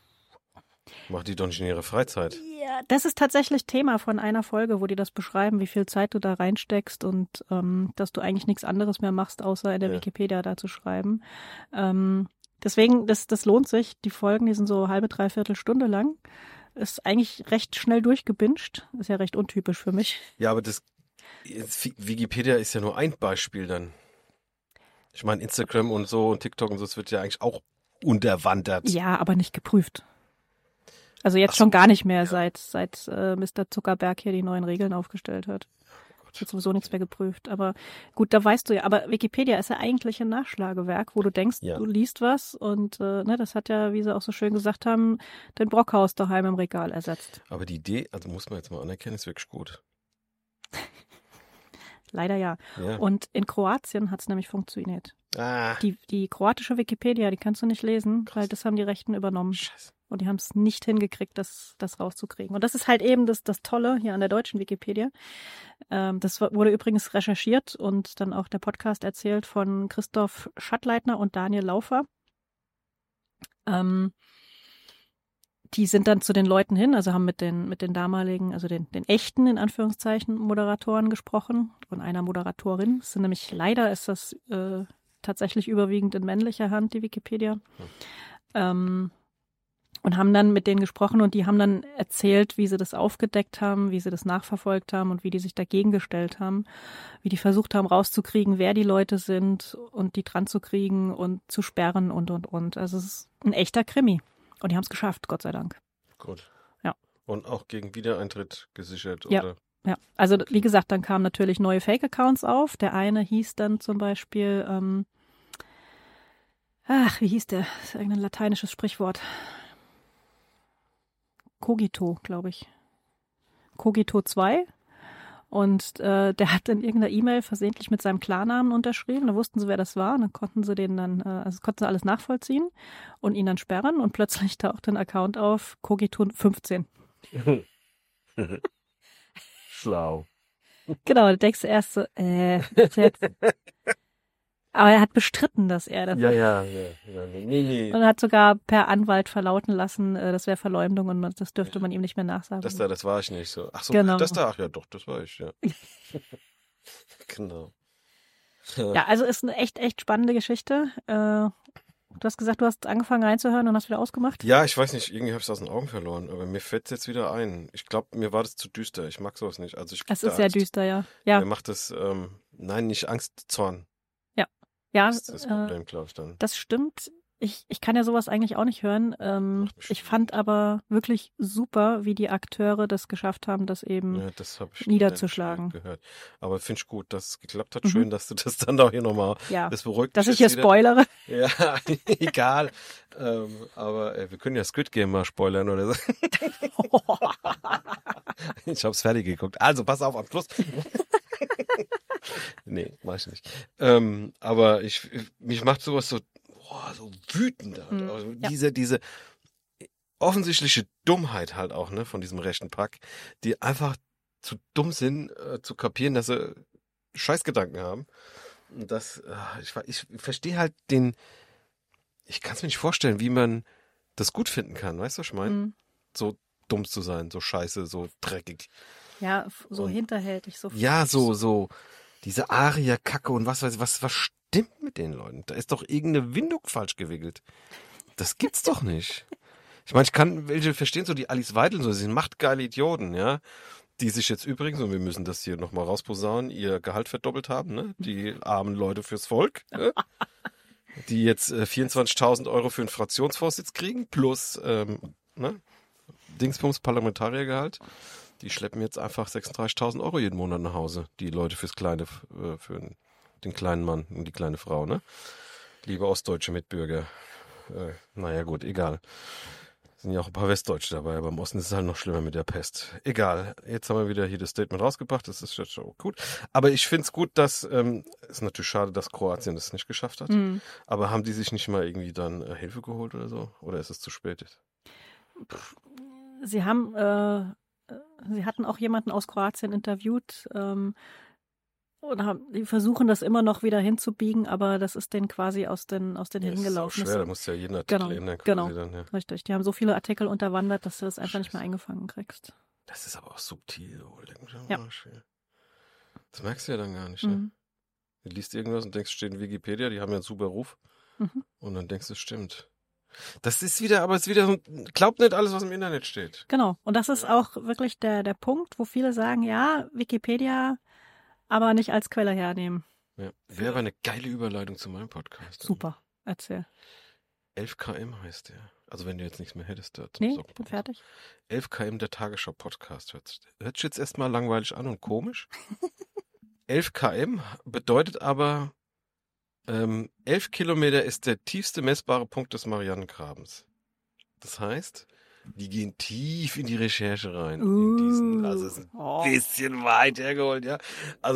Macht die doch nicht in ihrer Freizeit. Ja, das ist tatsächlich Thema von einer Folge, wo die das beschreiben, wie viel Zeit du da reinsteckst und ähm, dass du eigentlich nichts anderes mehr machst, außer in der ja. Wikipedia da zu schreiben. Ähm, deswegen, das, das lohnt sich. Die Folgen, die sind so halbe, dreiviertel Stunde lang. Ist eigentlich recht schnell durchgebinged. Ist ja recht untypisch für mich. Ja, aber das Wikipedia ist ja nur ein Beispiel dann. Ich meine, Instagram und so und TikTok und so, das wird ja eigentlich auch unterwandert. Ja, aber nicht geprüft. Also jetzt so, schon gar nicht mehr, ja. seit seit äh, Mister Zuckerberg hier die neuen Regeln aufgestellt hat. Oh Wird sowieso nichts mehr geprüft. Aber gut, da weißt du ja, aber Wikipedia ist ja eigentlich ein Nachschlagewerk, wo du denkst, ja. du liest was und äh, ne, das hat ja, wie sie auch so schön gesagt haben, den Brockhaus daheim im Regal ersetzt. Aber die Idee, also muss man jetzt mal anerkennen, ist wirklich gut. Leider ja. ja. Und in Kroatien hat es nämlich funktioniert. Ah. Die, die kroatische Wikipedia, die kannst du nicht lesen, Krass. Weil das haben die Rechten übernommen. Scheiße. Und die haben es nicht hingekriegt, das, das rauszukriegen. Und das ist halt eben das, das Tolle hier an der deutschen Wikipedia. Ähm, das wurde übrigens recherchiert und dann auch der Podcast erzählt von Christoph Schattleitner und Daniel Laufer. Ähm, die sind dann zu den Leuten hin, also haben mit den, mit den damaligen, also den, den echten, in Anführungszeichen, Moderatoren gesprochen und einer Moderatorin. Es sind nämlich, leider ist das äh, tatsächlich überwiegend in männlicher Hand, die Wikipedia. Hm. Ähm, Und haben dann mit denen gesprochen und die haben dann erzählt, wie sie das aufgedeckt haben, wie sie das nachverfolgt haben und wie die sich dagegen gestellt haben, wie die versucht haben rauszukriegen, wer die Leute sind und die dran zu kriegen und zu sperren und, und, und. Also es ist ein echter Krimi. Und die haben es geschafft, Gott sei Dank. Gut. Ja. Und auch gegen Wiedereintritt gesichert, ja. oder? Ja, also wie gesagt, dann kamen natürlich neue Fake-Accounts auf. Der eine hieß dann zum Beispiel, ähm, ach, wie hieß der? Das ist irgendein lateinisches Sprichwort. Cogito, glaube ich. Cogito zwei. Und äh, der hat in irgendeiner E-Mail versehentlich mit seinem Klarnamen unterschrieben. Da wussten sie, wer das war. Und dann konnten sie den dann, äh, also konnten sie alles nachvollziehen und ihn dann sperren. Und plötzlich taucht ein Account auf, Cogito fünfzehn. Schlau. Genau, da denkst du erst so, äh, jetzt. Aber er hat bestritten, dass er das Ja, ja, ja. ja nee, nee. Und hat sogar per Anwalt verlauten lassen, äh, das wäre Verleumdung und man, das dürfte ja. man ihm nicht mehr nachsagen. Das da, das war ich nicht so. Ach so, genau. das da, ach ja doch, das war ich, ja. Genau. Ja, also ist eine echt, echt spannende Geschichte. Äh, du hast gesagt, du hast angefangen reinzuhören und hast wieder ausgemacht? Ja, ich weiß nicht, irgendwie habe ich es aus den Augen verloren, aber mir fällt es jetzt wieder ein. Ich glaube, mir war das zu düster. Ich mag sowas nicht. Also ich Es ist sehr Angst. düster, ja. ja. Mir macht das, ähm, nein, nicht Angst, Zorn. Ja, das ist das Problem, äh, glaube ich dann. Das stimmt. Ich, ich kann ja sowas eigentlich auch nicht hören. Ähm, ich fand aber wirklich super, wie die Akteure das geschafft haben, das eben ja, das hab ich niederzuschlagen. Gehört. Aber finde ich gut, dass es geklappt hat. Mhm. Schön, dass du das dann auch hier nochmal, ja. das beruhigt Dass mich ich hier wieder. spoilere. Ja, egal. ähm, aber äh, wir können ja Squid Game mal spoilern oder so. Ich hab's fertig geguckt. Also pass auf, am Schluss. Nee, mach ich nicht. Ähm, aber ich, mich macht sowas so, boah, so wütend. Halt. Mhm. Also Ja. diese, diese offensichtliche Dummheit halt auch, ne, von diesem rechten Pack, die einfach zu dumm sind, äh, zu kapieren, dass sie Scheißgedanken haben. Und das, äh, ich, ich verstehe halt den, ich kann es mir nicht vorstellen, wie man das gut finden kann, weißt du, was ich meine? Mhm. So dumm zu sein, so scheiße, so dreckig. Ja, so Und, hinterhältig, so. Ja, so, so, diese Aria-Kacke und was weiß ich, was, was stimmt mit den Leuten? Da ist doch irgendeine Windung falsch gewickelt. Das gibt's doch nicht. Ich meine, ich kann welche verstehen, so die Alice Weidel, so, sie sind machtgeile Idioten, ja, die sich jetzt übrigens, und wir müssen das hier nochmal rausposaunen, ihr Gehalt verdoppelt haben, ne, die armen Leute fürs Volk, ne? Die jetzt äh, vierundzwanzigtausend Euro für einen Fraktionsvorsitz kriegen, plus, ähm, ne, Dingsbums Parlamentariergehalt. Die schleppen jetzt einfach sechsunddreißigtausend Euro jeden Monat nach Hause, die Leute fürs kleine, äh, für den kleinen Mann und die kleine Frau, ne? Liebe ostdeutsche Mitbürger. Äh, naja, gut, egal. Sind ja auch ein paar Westdeutsche dabei, aber im Osten ist es halt noch schlimmer mit der Pest. Egal. Jetzt haben wir wieder hier das Statement rausgebracht, das ist jetzt schon gut. Aber ich finde es gut, dass, ähm, ist natürlich schade, dass Kroatien das nicht geschafft hat. Mhm. Aber haben die sich nicht mal irgendwie dann äh, Hilfe geholt oder so? Oder ist es zu spät? Sie haben, äh, Sie hatten auch jemanden aus Kroatien interviewt, ähm, und haben, die versuchen das immer noch wieder hinzubiegen, aber das ist denen quasi aus den, aus den Ja, Händen ist gelaufen. auch schwer, da musst du ja jeden Artikel genau, ändern. Genau, dann, ja. richtig. Die haben so viele Artikel unterwandert, dass du das einfach Scheiße. nicht mehr eingefangen kriegst. Das ist aber auch subtil. Oh, leck mich am Ja. Arsch, ey. Das merkst du ja dann gar nicht. Mhm. Ne? Du liest irgendwas und denkst, steht in Wikipedia, die haben ja einen super Ruf. Mhm. Und dann denkst du, es stimmt. Das ist wieder, aber es ist wieder so, glaubt nicht alles, was im Internet steht. Genau. Und das ist auch wirklich der, der Punkt, wo viele sagen, ja, Wikipedia, aber nicht als Quelle hernehmen. Ja. Wäre aber eine geile Überleitung zu meinem Podcast. Super. Erzähl. elf Kilometer heißt der. Also wenn du jetzt nichts mehr hättest. Da Nee, bin fertig. elf Kilometer der Tagesschau-Podcast. Hört, hört sich jetzt erstmal langweilig an und komisch. elf Kilometer bedeutet aber, ähm, elf Kilometer ist der tiefste messbare Punkt des Marianengrabens. Das heißt, die gehen tief in die Recherche rein. Uh, in diesen, also es ist ein oh. bisschen weit hergeholt, ja. Also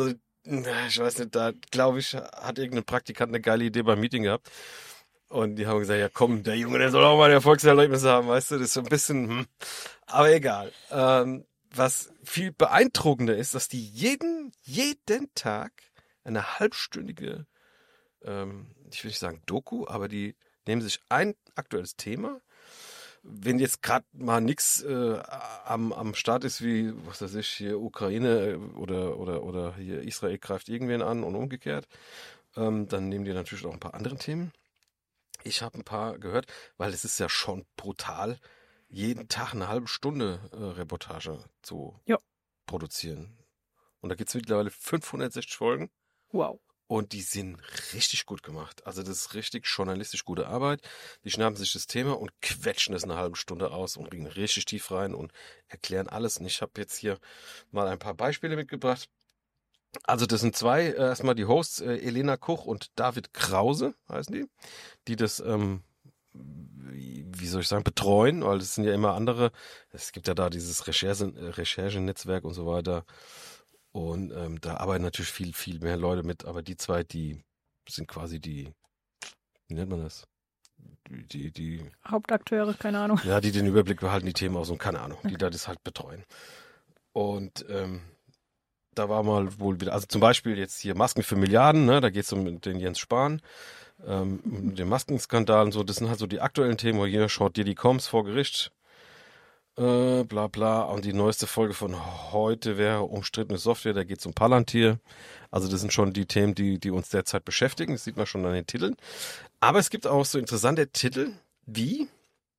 Ich weiß nicht, da glaube ich, hat irgendein Praktikant eine geile Idee beim Meeting gehabt. Und die haben gesagt, ja komm, der Junge, der soll auch mal ein Erfolgserlebnis haben, weißt du, das ist so ein bisschen, hm. Aber egal. Ähm, was viel beeindruckender ist, dass die jeden, jeden Tag eine halbstündige, ähm, ich will nicht sagen Doku, aber die nehmen sich ein aktuelles Thema. Wenn jetzt gerade mal nichts äh, am, am Start ist, wie, was weiß ich, hier Ukraine oder, oder, oder hier Israel greift irgendwen an und umgekehrt, ähm, dann nehmen die natürlich auch ein paar andere Themen. Ich habe ein paar gehört, weil es ist ja schon brutal, jeden Tag eine halbe Stunde äh, Reportage zu ja. produzieren. Und da gibt es mittlerweile fünfhundertsechzig Folgen. Wow. Und die sind richtig gut gemacht. Also das ist richtig journalistisch gute Arbeit. Die schnappen sich das Thema und quetschen es eine halbe Stunde aus und gehen richtig tief rein und erklären alles. Und ich habe jetzt hier mal ein paar Beispiele mitgebracht. Also das sind zwei, äh, erstmal die Hosts, äh, Elena Koch und David Krause heißen die, die das, ähm, wie, wie soll ich sagen, betreuen, weil das sind ja immer andere, es gibt ja da dieses Recherche, Recherchenetzwerk und so weiter und ähm, da arbeiten natürlich viel, viel mehr Leute mit, aber die zwei, die sind quasi die, wie nennt man das? Die, die, die Hauptakteure, keine Ahnung. Ja, die den Überblick behalten, die Themen aus und keine Ahnung, die da das halt betreuen. Und ähm, da war mal wohl wieder, also zum Beispiel jetzt hier Masken für Milliarden, ne, da geht es um den Jens Spahn, ähm, um den Maskenskandal und so, das sind halt so die aktuellen Themen, wo jeder schaut dir die Coms vor Gericht, äh, bla bla, und die neueste Folge von heute wäre umstrittene Software, da geht es um Palantir, also das sind schon die Themen, die, die uns derzeit beschäftigen, das sieht man schon an den Titeln, aber es gibt auch so interessante Titel, wie,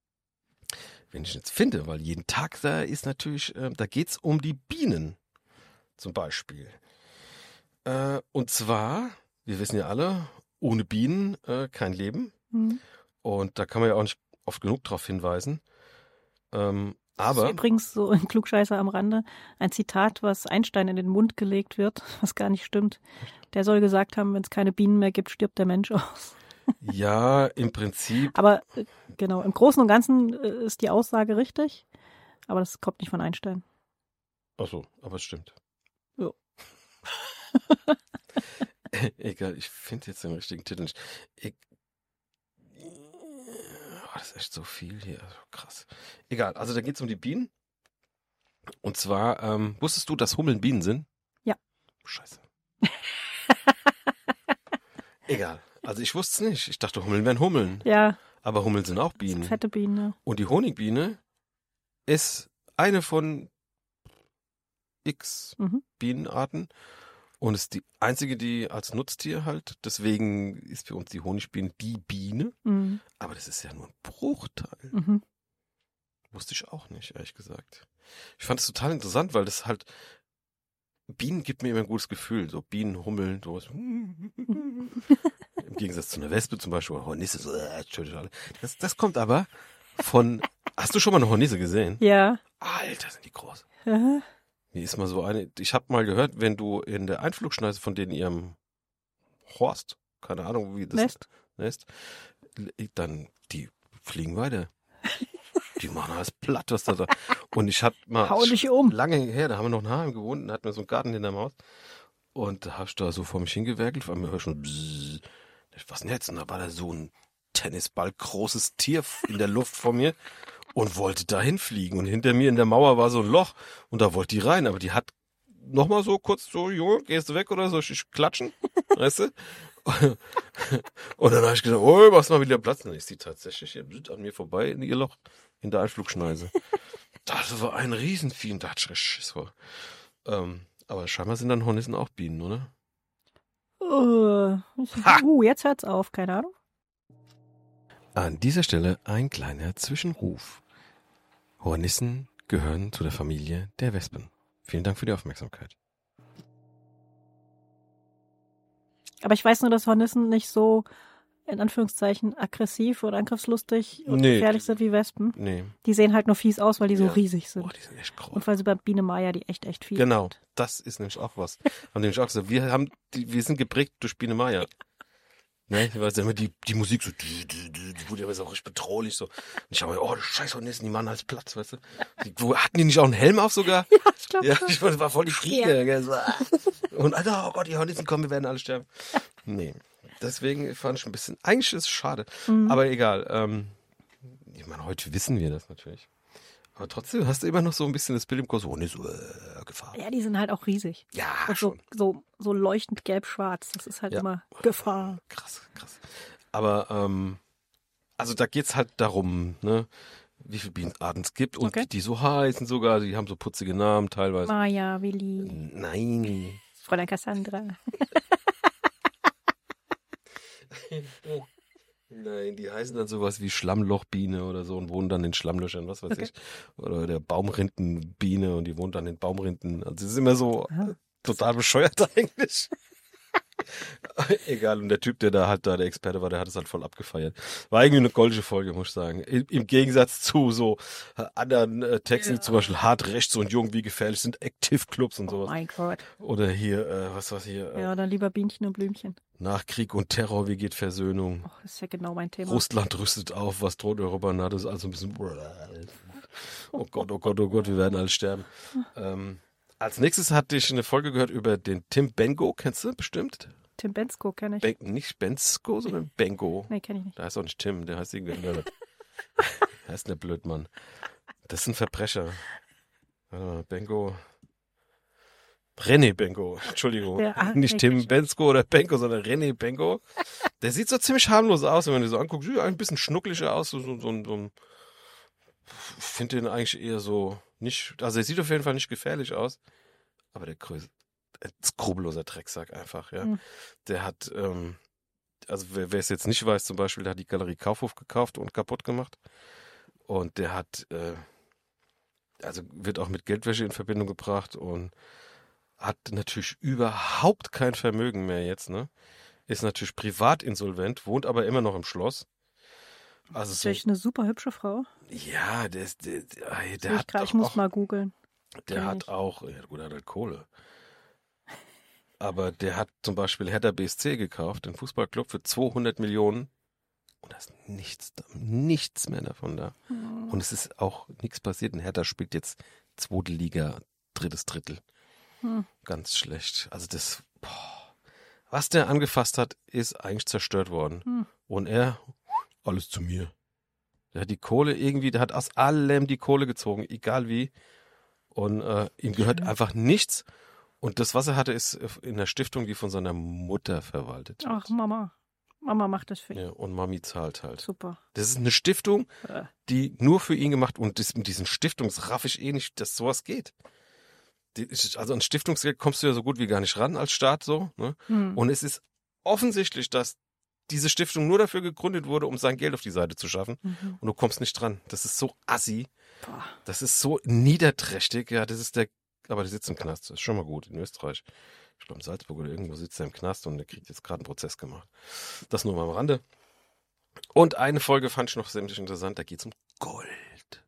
wenn ich jetzt finde, weil jeden Tag da ist natürlich, äh, da geht es um die Bienen. Zum Beispiel. Äh, und zwar, wir wissen ja alle, ohne Bienen äh, kein Leben. Mhm. Und da kann man ja auch nicht oft genug darauf hinweisen. Ähm, Das aber ist übrigens so ein Klugscheißer am Rande, ein Zitat, was Einstein in den Mund gelegt wird, was gar nicht stimmt. Der soll gesagt haben, wenn es keine Bienen mehr gibt, stirbt der Mensch aus. Ja, im Prinzip. Aber äh, genau, im Großen und Ganzen äh, ist die Aussage richtig, aber das kommt nicht von Einstein. Ach so, aber es stimmt. Ja. Egal, ich finde jetzt den richtigen Titel nicht. Ich, oh, das ist echt so viel hier, also krass. Egal, also da geht es um die Bienen. Und zwar, ähm, wusstest du, dass Hummeln Bienen sind? Ja. Scheiße. Egal, also ich wusste es nicht. Ich dachte, Hummeln wären Hummeln. Ja. Aber Hummeln sind auch Bienen. Fette Bienen, ja. Und die Honigbiene ist eine von X Mhm. Bienenarten und ist die einzige, die als Nutztier halt, deswegen ist für uns die Honigbiene die Biene, Mhm. aber das ist ja nur ein Bruchteil. Mhm. Wusste ich auch nicht, ehrlich gesagt. Ich fand es total interessant, weil das halt, Bienen gibt mir immer ein gutes Gefühl, so Bienen, Hummeln, sowas. Im Gegensatz zu einer Wespe zum Beispiel, oder Hornisse, so, äh, das, das kommt aber von, hast du schon mal eine Hornisse gesehen? Ja. Alter, sind die groß. Aha. Hier ist mal so eine, ich habe mal gehört, wenn du in der Einflugschneise von denen ihrem Horst, keine Ahnung, wie das Nest, Nest, dann, die fliegen weiter. Die machen alles platt, was da da. Und ich hab mal, hau dich um. lange her, da haben wir noch in Haarlem gewohnt, und hatten wir so einen Garten hinterm Haus. Und da hab ich da so vor mich hingewerkelt, vor allem hör ich schon, bzzz. Was denn jetzt? Und da war da so ein Tennisball großes Tier in der Luft vor mir und wollte dahin fliegen. Und hinter mir in der Mauer war so ein Loch und da wollte die rein. Aber die hat nochmal so kurz so, Junge, gehst du weg oder so, ich klatschen, weißt du? Und dann habe ich gedacht, oh, machst mal wieder Platz. Und dann ist die tatsächlich hier an mir vorbei in ihr Loch in der Einflugschneise. Das war ein Riesenvieh und da hatte ich Schiss vor. Ähm, aber scheinbar sind dann Hornissen auch Bienen, oder? Uh, uh, jetzt hört's auf, keine Ahnung. An dieser Stelle ein kleiner Zwischenruf. Hornissen gehören zu der Familie der Wespen. Vielen Dank für die Aufmerksamkeit. Aber ich weiß nur, dass Hornissen nicht so, in Anführungszeichen, aggressiv oder angriffslustig und Nee. gefährlich sind wie Wespen. Nee. Die sehen halt nur fies aus, weil die so Ja. riesig sind. Boah, die sind echt groß. Und weil sie bei Biene Maya die echt, echt viel Genau, sind. das ist nämlich auch was. Haben die nämlich auch gesagt, wir haben, die, wir sind geprägt durch Biene Maya. Ne, weil immer die, die Musik so, die, die, die, die wurde ja so richtig bedrohlich so. Und ich habe mir, oh, scheiß Hornissen, die machen alles Platz, weißt du. Die, wo, hatten die nicht auch einen Helm auf sogar? Ja, ich glaube Ja, schon. ich fand, das war voll die Fliege. Gell, so. Und Alter, oh Gott, die Hornissen kommen, wir werden alle sterben. Nee, deswegen fand ich ein bisschen, eigentlich ist es schade, Mhm. aber egal. Ähm, ich meine, heute wissen wir das natürlich. Aber trotzdem hast du immer noch so ein bisschen das Bild im Kopf, so, oh, nee, so, äh, Gefahr. Ja, die sind halt auch riesig. Ja, Und so, schon. so, so leuchtend gelb-schwarz. Das ist halt Ja. immer Gefahr. Krass, krass. Aber, ähm, also da geht's halt darum, ne, wie viele Bienenarten es gibt und Okay. die so heißen sogar, die haben so putzige Namen teilweise. Maya, Willi, Nein. Fräulein Cassandra. Nein, die heißen dann sowas wie Schlammlochbiene oder so und wohnen dann in Schlammlöchern, was weiß Okay. ich. Oder der Baumrindenbiene und die wohnt dann in Baumrinden. Also es ist immer so Ah. total bescheuert eigentlich. Egal, und der Typ, der da halt da der Experte war, der hat es halt voll abgefeiert. War irgendwie eine goldige Folge, muss ich sagen. Im, im Gegensatz zu so äh, anderen äh, Texten, Ja. zum Beispiel Hart, Rechts und Jung, wie gefährlich sind Active Clubs und Oh sowas. mein Gott. Oder hier, äh, was war's hier? Äh, Ja, dann lieber Bienchen und Blümchen. Nach Krieg und Terror, wie geht Versöhnung? Oh, das ist ja genau mein Thema. Russland rüstet auf, was droht Europa? Na, das ist also ein bisschen. Oh Gott, oh Gott, oh Gott, wir werden alle sterben. Ähm, als nächstes hatte ich eine Folge gehört über den Tim Bengo, kennst du bestimmt? Tim Bensko kenne ich. Ben, nicht Bensko, sondern Bengo. Nee, kenne ich nicht. Der heißt auch nicht Tim, der heißt irgendwie. Der heißt der Blödmann. Das ist ein Verbrecher. Warte mal, Bengo. René Bengo, Entschuldigung. Ja, ah, nicht nee, Tim kenn ich. Bensko oder Benko, sondern René Bengo. Der sieht so ziemlich harmlos aus, wenn man den so anguckt. Sieht ein bisschen schnuckliger aus. So, so, so, ein- so ein, ich finde den eigentlich eher so nicht, also er sieht auf jeden Fall nicht gefährlich aus. Aber der größte, ein skrupelloser Drecksack einfach, ja. Hm. Der hat, ähm, also wer wer es jetzt nicht weiß, zum Beispiel, der hat die Galerie Kaufhof gekauft und kaputt gemacht. Und der hat, äh, also wird auch mit Geldwäsche in Verbindung gebracht und hat natürlich überhaupt kein Vermögen mehr jetzt, ne? Ist natürlich privat insolvent, wohnt aber immer noch im Schloss. Also Das so, ist eine super hübsche Frau. ja, der, ist- der, der, der Sehe ich hat grad, doch ich muss auch, mal googeln. der kenn ich hat nicht. auch, ja gut, er hat halt Kohle. Aber der hat zum Beispiel Hertha B S C gekauft, den Fußballclub, für zweihundert Millionen. Und da ist nichts, da- nichts mehr davon da. Hm. Und es ist auch nichts passiert. Und Hertha spielt jetzt zweite Liga, drittes Drittel. Hm. Ganz schlecht. Also das, boah, was der angefasst hat, ist eigentlich zerstört worden. Hm. Und er, alles zu mir. Der hat die Kohle irgendwie, der hat aus allem die Kohle gezogen, egal wie. Und äh, ihm gehört Schön. einfach nichts. Und das, was er hatte, ist in der Stiftung, die von seiner Mutter verwaltet wird. Ach, Mama. Mama macht das für ihn. Ja, und Mami zahlt halt. Super. Das ist eine Stiftung, Äh. die nur für ihn gemacht und das, mit diesen Stiftungsraff ich eh nicht, dass sowas geht. Die, also an Stiftungsgeld kommst du ja so gut wie gar nicht ran als Staat so. Ne? Hm. Und es ist offensichtlich, dass diese Stiftung nur dafür gegründet wurde, um sein Geld auf die Seite zu schaffen. Mhm. Und du kommst nicht dran. Das ist so assi. Boah. Das ist so niederträchtig. Ja, das ist der, aber der sitzt im Knast. Das ist schon mal gut in Österreich. Ich glaube in Salzburg oder irgendwo sitzt er im Knast und der kriegt jetzt gerade einen Prozess gemacht. Das nur mal am Rande. Und eine Folge fand ich noch ziemlich interessant. Da geht es um Gold.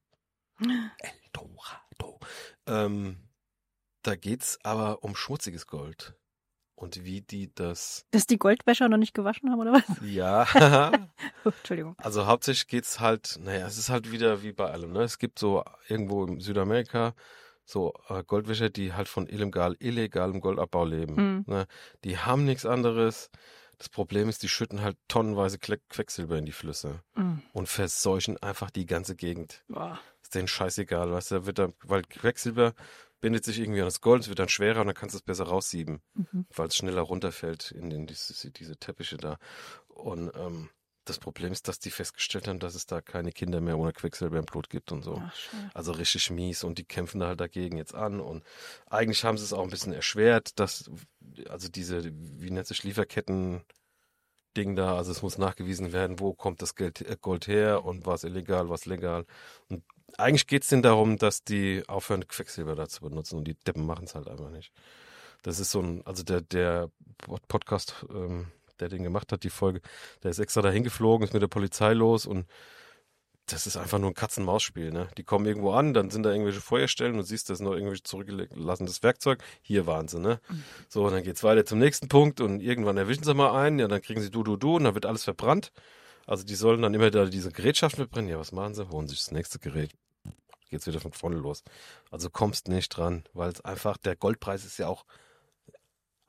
El Dorado. Ähm, da geht es aber um schmutziges Gold. Und wie die das. Dass die Goldwäscher noch nicht gewaschen haben, oder was? Ja. Oh, Entschuldigung. Also hauptsächlich geht's halt, naja, es ist halt wieder wie bei allem, ne? Es gibt so irgendwo in Südamerika so äh, Goldwäscher, die halt von illegal, illegalem Goldabbau leben. Hm. Ne? Die haben nichts anderes. Das Problem ist, die schütten halt tonnenweise Kle- Quecksilber in die Flüsse Hm. und verseuchen einfach die ganze Gegend. Boah. Ist denen scheißegal, weißt du, wird da, weil Quecksilber bindet sich irgendwie an das Gold, es wird dann schwerer und dann kannst du es besser raussieben, Mhm. weil es schneller runterfällt in den, diese, diese Teppiche da. Und ähm, das Problem ist, dass die festgestellt haben, dass es da keine Kinder mehr ohne Quecksilber im Blut gibt und so. Ach, schade. Also richtig mies und die kämpfen da halt dagegen jetzt an und eigentlich haben sie es auch ein bisschen erschwert, dass, also diese, wie nennt sich Lieferketten Ding da, also es muss nachgewiesen werden, wo kommt das Geld, äh, Gold her und was illegal, was legal. Und eigentlich geht es denen darum, dass die aufhören, Quecksilber da zu benutzen und die Deppen machen es halt einfach nicht. Das ist so ein, also der, der Podcast, ähm, der den gemacht hat, die Folge, der ist extra dahin geflogen, ist mit der Polizei los und das ist einfach nur ein Katz-und-Maus-Spiel, ne? Die kommen irgendwo an, dann sind da irgendwelche Feuerstellen und siehst, das ist noch irgendwelche zurückgelassenes Werkzeug. Hier waren sie, ne? So, und dann geht's weiter zum nächsten Punkt und irgendwann erwischen sie mal einen, ja, dann kriegen sie du, du, du und dann wird alles verbrannt. Also die sollen dann immer da diese Gerätschaften mitbringen. Ja, was machen sie? Holen sich das nächste Gerät. Geht's wieder von vorne los. Also kommst nicht dran, weil es einfach, der Goldpreis ist ja auch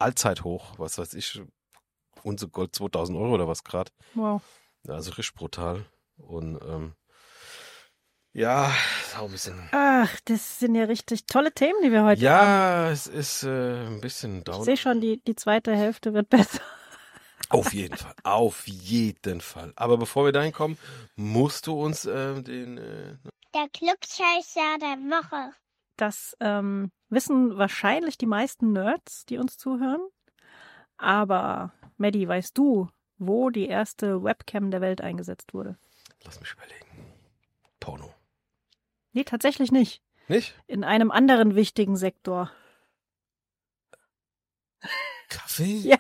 Allzeithoch, was weiß ich, unser Gold zweitausend Euro oder was gerade. Wow. Also richtig brutal. Und ähm, ja, ist auch ein bisschen. Ach, das sind ja richtig tolle Themen, die wir heute haben. Ja, es ist äh, ein bisschen down. Ich sehe schon, die, die zweite Hälfte wird besser. Auf jeden Fall, auf jeden Fall. Aber bevor wir dahin kommen, musst du uns äh, den... Äh, Der Klugscheißer der Woche. Das ähm, wissen wahrscheinlich die meisten Nerds, die uns zuhören. Aber, Maddie, weißt du, wo die erste Webcam der Welt eingesetzt wurde? lass mich überlegen. Porno. Nee, tatsächlich nicht. Nicht? In einem anderen wichtigen Sektor. Kaffee? Ja.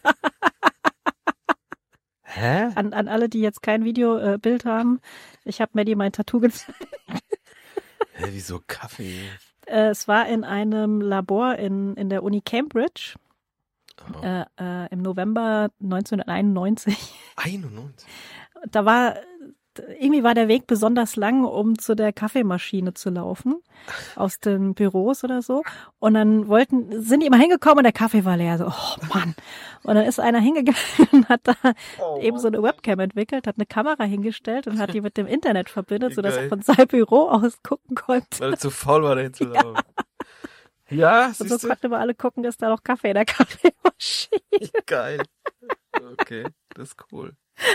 Hä? An, an alle, die jetzt kein Videobild äh, Bild haben. Ich habe Maddie mein Tattoo gezeigt. Hä, wieso Kaffee? Äh, es war in einem Labor in, in der Uni Cambridge Aha. äh, äh, im November neunzehnhunderteinundneunzig. einundneunzig. Da war, irgendwie war der Weg besonders lang, um zu der Kaffeemaschine zu laufen, aus den Büros oder so. Und dann wollten, sind die immer hingekommen und der Kaffee war leer. So, oh Mann. Und dann ist einer hingegangen und hat da Oh, eben so eine Webcam entwickelt, hat eine Kamera hingestellt und hat die mit dem Internet verbindet, Wie sodass geil. er von seinem Büro aus gucken konnte. Weil er zu faul war, dahin zu laufen. Ja, Und so siehst du? konnten wir alle gucken, ist da noch Kaffee in der Kaffeemaschine. Geil. Okay, das ist cool.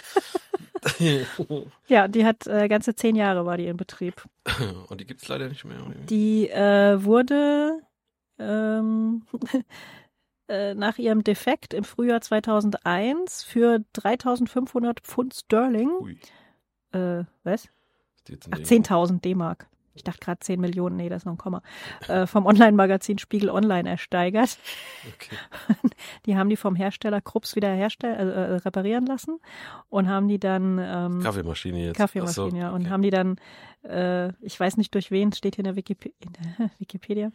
Ja, die hat äh, ganze zehn Jahre war die in Betrieb. Und die gibt's leider nicht mehr. Die äh, wurde ähm, äh, nach ihrem Defekt im Frühjahr zweitausendeins für dreitausendfünfhundert Pfund Sterling, Ui. äh, was? Ist die jetzt in Ach, dem- zehntausend D-Mark. Ich dachte gerade zehn Millionen, nee, das ist noch ein Komma. Äh, vom Online-Magazin Spiegel Online ersteigert. Okay. Die haben die vom Hersteller Krups wieder herstellen, äh, reparieren lassen und haben die dann ähm, Kaffeemaschine jetzt. Kaffeemaschine, Ach so, ja. Und okay. haben die dann, äh, ich weiß nicht durch wen, steht hier in der, Wikip in der Wikipedia.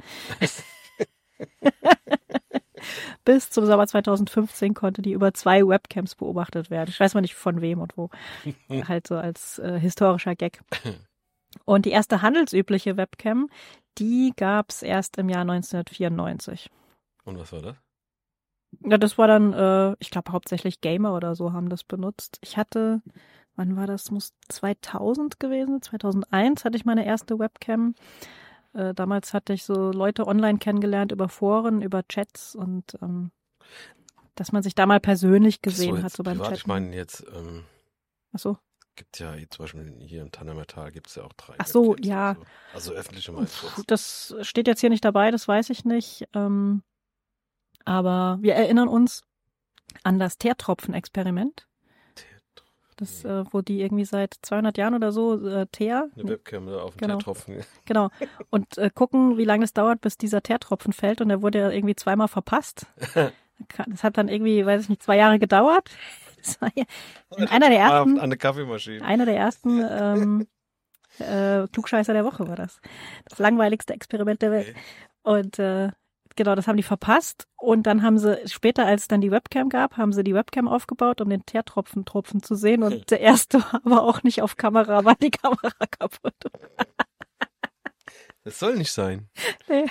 Bis zum Sommer zweitausendfünfzehn konnte die über zwei Webcams beobachtet werden. Ich weiß mal nicht von wem und wo. Halt so als äh, historischer Gag. Und die erste handelsübliche Webcam, die gab's erst im Jahr neunzehnhundertvierundneunzig. Und was war das? Ja, das war dann, äh, ich glaube hauptsächlich Gamer oder so haben das benutzt. Ich hatte, wann war das? Muss zweitausend gewesen? zweitausendeins hatte ich meine erste Webcam. Äh, damals hatte ich so Leute online kennengelernt über Foren, über Chats und ähm, dass man sich da mal persönlich gesehen so, hat, so beim privat, Chatten. Ich meine jetzt, ähm, Ach so. gibt ja hier zum Beispiel hier im Tannermetal gibt es ja auch drei. Ach so, Webcams ja. und so. Also öffentliche meistens. Das steht jetzt hier nicht dabei, das weiß ich nicht. Ähm, aber wir erinnern uns an das Teertropfen-Experiment. Das, äh, wo die irgendwie seit zweihundert Jahren oder so äh, Teer, Eine Webcam da auf den Genau. Teertropfen. genau, und äh, gucken, wie lange es dauert, bis dieser Teertropfen fällt. Und der wurde ja irgendwie zweimal verpasst. Das hat dann irgendwie, weiß ich nicht, zwei Jahre gedauert. Das war ja einer der Ah, ersten, an der Kaffeemaschine. einer der ersten ähm, äh, Klugscheißer der Woche war das. Das langweiligste Experiment der Welt. Okay. Und äh, genau, das haben die verpasst. Und dann haben sie, später als es dann die Webcam gab, haben sie die Webcam aufgebaut, um den Teertropfen tropfen zu sehen. Und der erste war aber auch nicht auf Kamera, weil die Kamera kaputt war. Das soll nicht sein. Nee.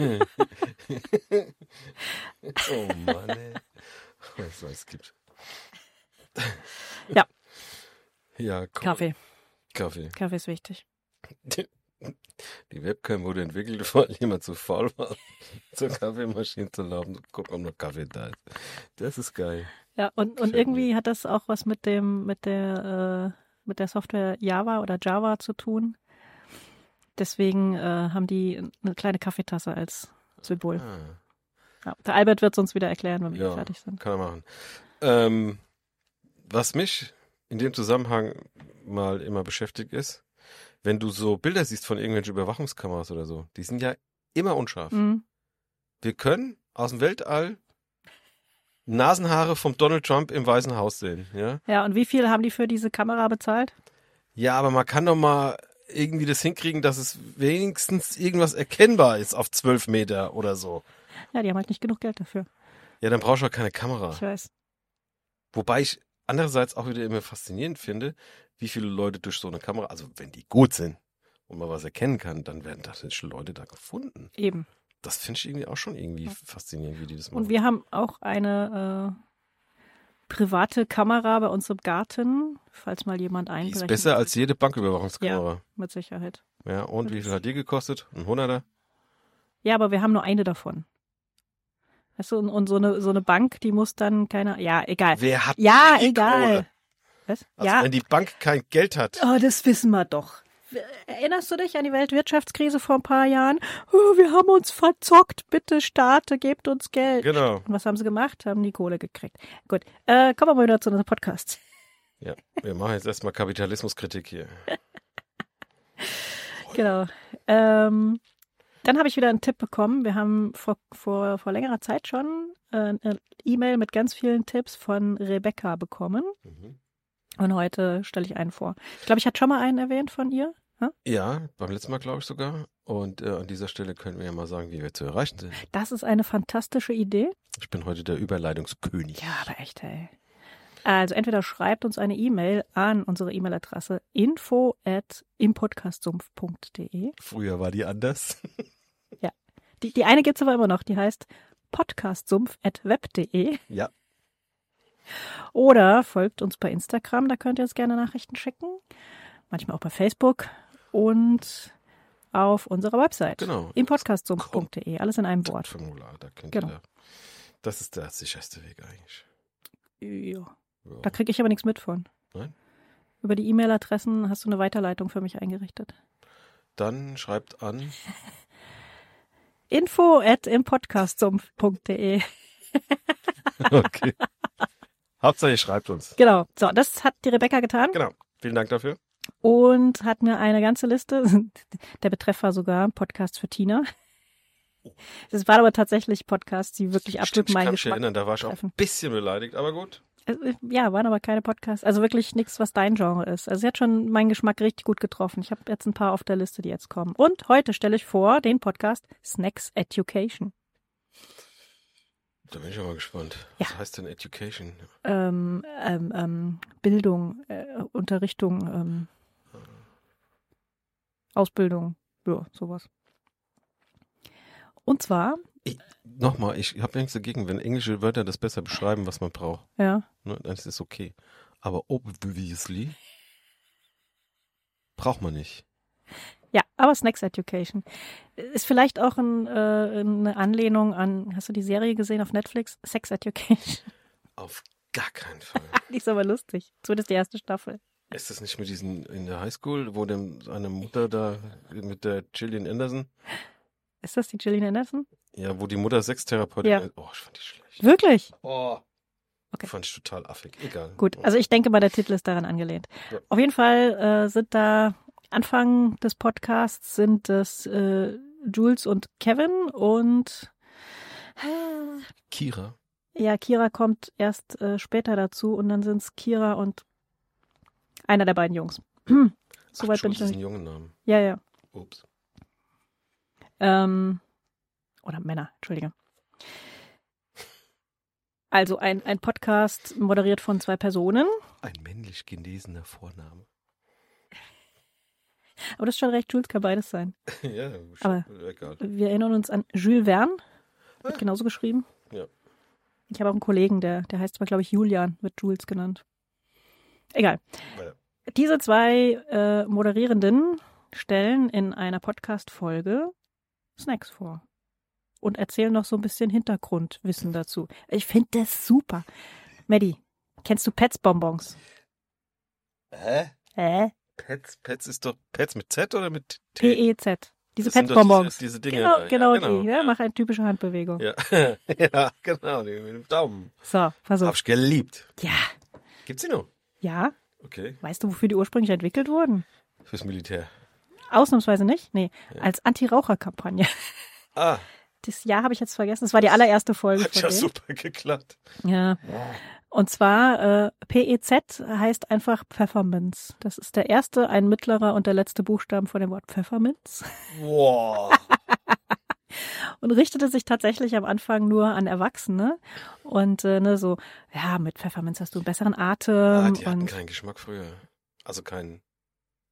Oh Mann, ey. Was es gibt. Ja. Ja, cool. Kaffee. Kaffee. Kaffee ist wichtig. Die Webcam wurde entwickelt, weil jemand zu faul war, zur Kaffeemaschine zu laufen und gucken, ob noch Kaffee da ist. Das ist geil. Ja, und, und Gefällt irgendwie hat das auch was mit dem, mit der, äh, mit der Software Java oder Java zu tun. Deswegen äh, haben die eine kleine Kaffeetasse als Symbol. Ah, Ja, der Albert wird es uns wieder erklären, wenn wir ja, fertig sind. kann er machen. Ähm, was mich in dem Zusammenhang mal immer beschäftigt ist, wenn du so Bilder siehst von irgendwelchen Überwachungskameras oder so, die sind ja immer unscharf. Mhm. Wir können aus dem Weltall Nasenhaare vom Donald Trump im Weißen Haus sehen, ja? Ja, und wie viel haben die für diese Kamera bezahlt? Ja, aber man kann doch mal irgendwie das hinkriegen, dass es wenigstens irgendwas erkennbar ist auf zwölf Meter oder so. Ja, die haben halt nicht genug Geld dafür. Ja, dann brauchst du auch keine Kamera. Ich weiß. Wobei ich andererseits auch wieder immer faszinierend finde, wie viele Leute durch so eine Kamera, also wenn die gut sind und man was erkennen kann, dann werden tatsächlich Leute da gefunden. Eben. Das finde ich irgendwie auch schon irgendwie Ja. faszinierend, wie die das machen. Und wir haben auch eine äh, private Kamera bei uns im Garten, falls mal jemand Die einbrechen ist besser will. als jede Banküberwachungskamera. Mit Sicherheit. Ja, und wie viel hat die gekostet? Ein Hunderter? Ja, aber wir haben nur eine davon. Weißt du, und, und so eine so eine Bank, die muss dann keiner. Ja, egal. Wer hat Ja, denn die egal. Kohle? Was? Also ja. wenn die Bank kein Geld hat. Oh, das wissen wir doch. Erinnerst du dich an die Weltwirtschaftskrise vor ein paar Jahren? Oh, wir haben uns verzockt. Bitte, Staat, gebt uns Geld. Genau. Und was haben sie gemacht? Haben die Kohle gekriegt. Gut, äh, kommen wir mal wieder zu unserem Podcast. Ja, wir machen jetzt erstmal Kapitalismuskritik hier. Genau. Ähm, dann habe ich wieder einen Tipp bekommen. Wir haben vor, vor, vor längerer Zeit schon äh, eine E-Mail mit ganz vielen Tipps von Rebecca bekommen. Mhm. Und heute stelle ich einen vor. Ich glaube, ich hatte schon mal einen erwähnt von ihr. Hm? Ja, beim letzten Mal glaube ich sogar. Und äh, an dieser Stelle können wir ja mal sagen, wie wir zu erreichen sind. Das ist eine fantastische Idee. Ich bin heute der Überleitungskönig. Ja, aber echt, ey. Also entweder schreibt uns eine E-Mail an unsere E-Mail-Adresse info at impodcastsumpf punkt de. Früher war die anders. Die, die eine gibt's aber immer noch, die heißt podcastsumpf at web punkt de. Ja. Oder folgt uns bei Instagram, da könnt ihr uns gerne Nachrichten schicken. Manchmal auch bei Facebook und auf unserer Website. Genau. impodcastsumpf punkt de. Alles in einem Wort. Formular, da könnt Genau. ihr da, das ist der sicherste Weg eigentlich. Ja. Ja. Da kriege ich aber nichts mit von. Nein? Über die E-Mail-Adressen hast du eine Weiterleitung für mich eingerichtet. Dann schreibt an. info at impodcastsumpf punkt de. Okay. Hauptsache ihr schreibt uns. Genau. So, das hat die Rebecca getan Genau. Vielen Dank dafür. und hat mir eine ganze Liste. Der Betreff war sogar Podcast für Tina. Das waren aber tatsächlich Podcasts, die wirklich absolut Stimmt, ich meinen kann mich Geschmack erinnern, da war ich auch treffen. ein bisschen beleidigt, aber gut. Äh, Ja, waren aber keine Podcasts. Also wirklich nichts, was dein Genre ist. Also sie hat schon meinen Geschmack richtig gut getroffen. Ich habe jetzt ein paar auf der Liste, die jetzt kommen. Und heute stelle ich vor den Podcast Snacks Education. Da bin ich ja mal gespannt. Ja. Was heißt denn Education? Ähm, ähm, ähm, Bildung, äh, Unterrichtung, ähm, Ausbildung, ja, sowas. Und zwar, Ich, nochmal, ich habe nichts dagegen, wenn englische Wörter das besser beschreiben, was man braucht. ja, Ne, dann ist es okay. Aber obviously braucht man nicht. ja, aber Snacks Education ist vielleicht auch ein, äh, eine Anlehnung an, hast du die Serie gesehen auf Netflix? Sex Education. Auf gar keinen Fall. Die ist aber lustig. Zumindest die erste Staffel. Ist das nicht mit diesen in der Highschool, wo dem, seine Mutter da mit der Gillian Anderson, Ist das die Gillian Anderson? ja, wo die Mutter Sextherapeutin Ja. ist? Oh, ich fand die schlecht. Wirklich? Oh. Okay. Fand ich total affig. Egal. Gut, also ich denke mal, der Titel ist daran angelehnt. Ja. Auf jeden Fall äh, sind da, Anfang des Podcasts sind es äh, Jules und Kevin und Kira. ja, Kira kommt erst äh, später dazu und dann sind es Kira und einer der beiden Jungs. Soweit Ach, bin ich noch das ist nicht. ein jungen Namen. Ja, ja. Ups. Ähm, oder Männer, Entschuldige. Also ein, ein Podcast moderiert von zwei Personen. Ein männlich gelesener Vorname. Aber das ist schon recht, Jules kann beides sein. Ja, Aber- egal. Wir erinnern uns an Jules Verne, wird genauso geschrieben. Ja. Ich habe auch einen Kollegen, der, der heißt zwar, glaube ich, Julian, wird Jules genannt. Egal. Weiter. Diese zwei äh, Moderierenden stellen in einer Podcast-Folge Snacks vor und erzählen noch so ein bisschen Hintergrundwissen dazu. Ich finde das super. Maddie, kennst du Pets Bonbons? Hä? Äh? Pets, Pets ist doch Pets mit Z oder mit T? P E Z. Diese Das sind Pets doch Bonbons. Diese, diese Dinge. Genau, da. genau, ja, genau. die. Ja, mach eine typische Handbewegung. Ja. Ja, genau, die mit dem Daumen. So, pass Hab auf. ich geliebt. Ja, Gibt's die noch? ja. Okay. Weißt du, wofür die ursprünglich entwickelt wurden? Fürs Militär. Ausnahmsweise nicht? Nee, Ja. als Anti-Raucher-Kampagne. Ah, Das Jahr habe ich jetzt vergessen. Das war die allererste Folge hat von ja denen. super geklappt. Ja. Und zwar äh, P E Z heißt einfach Pfefferminz. Das ist der erste, ein mittlerer und der letzte Buchstaben von dem Wort Pfefferminz. Wow. Und richtete sich tatsächlich am Anfang nur an Erwachsene. Und äh, ne, so, ja, mit Pfefferminz hast du einen besseren Atem. Ah, die hatten und keinen Geschmack früher. Also keinen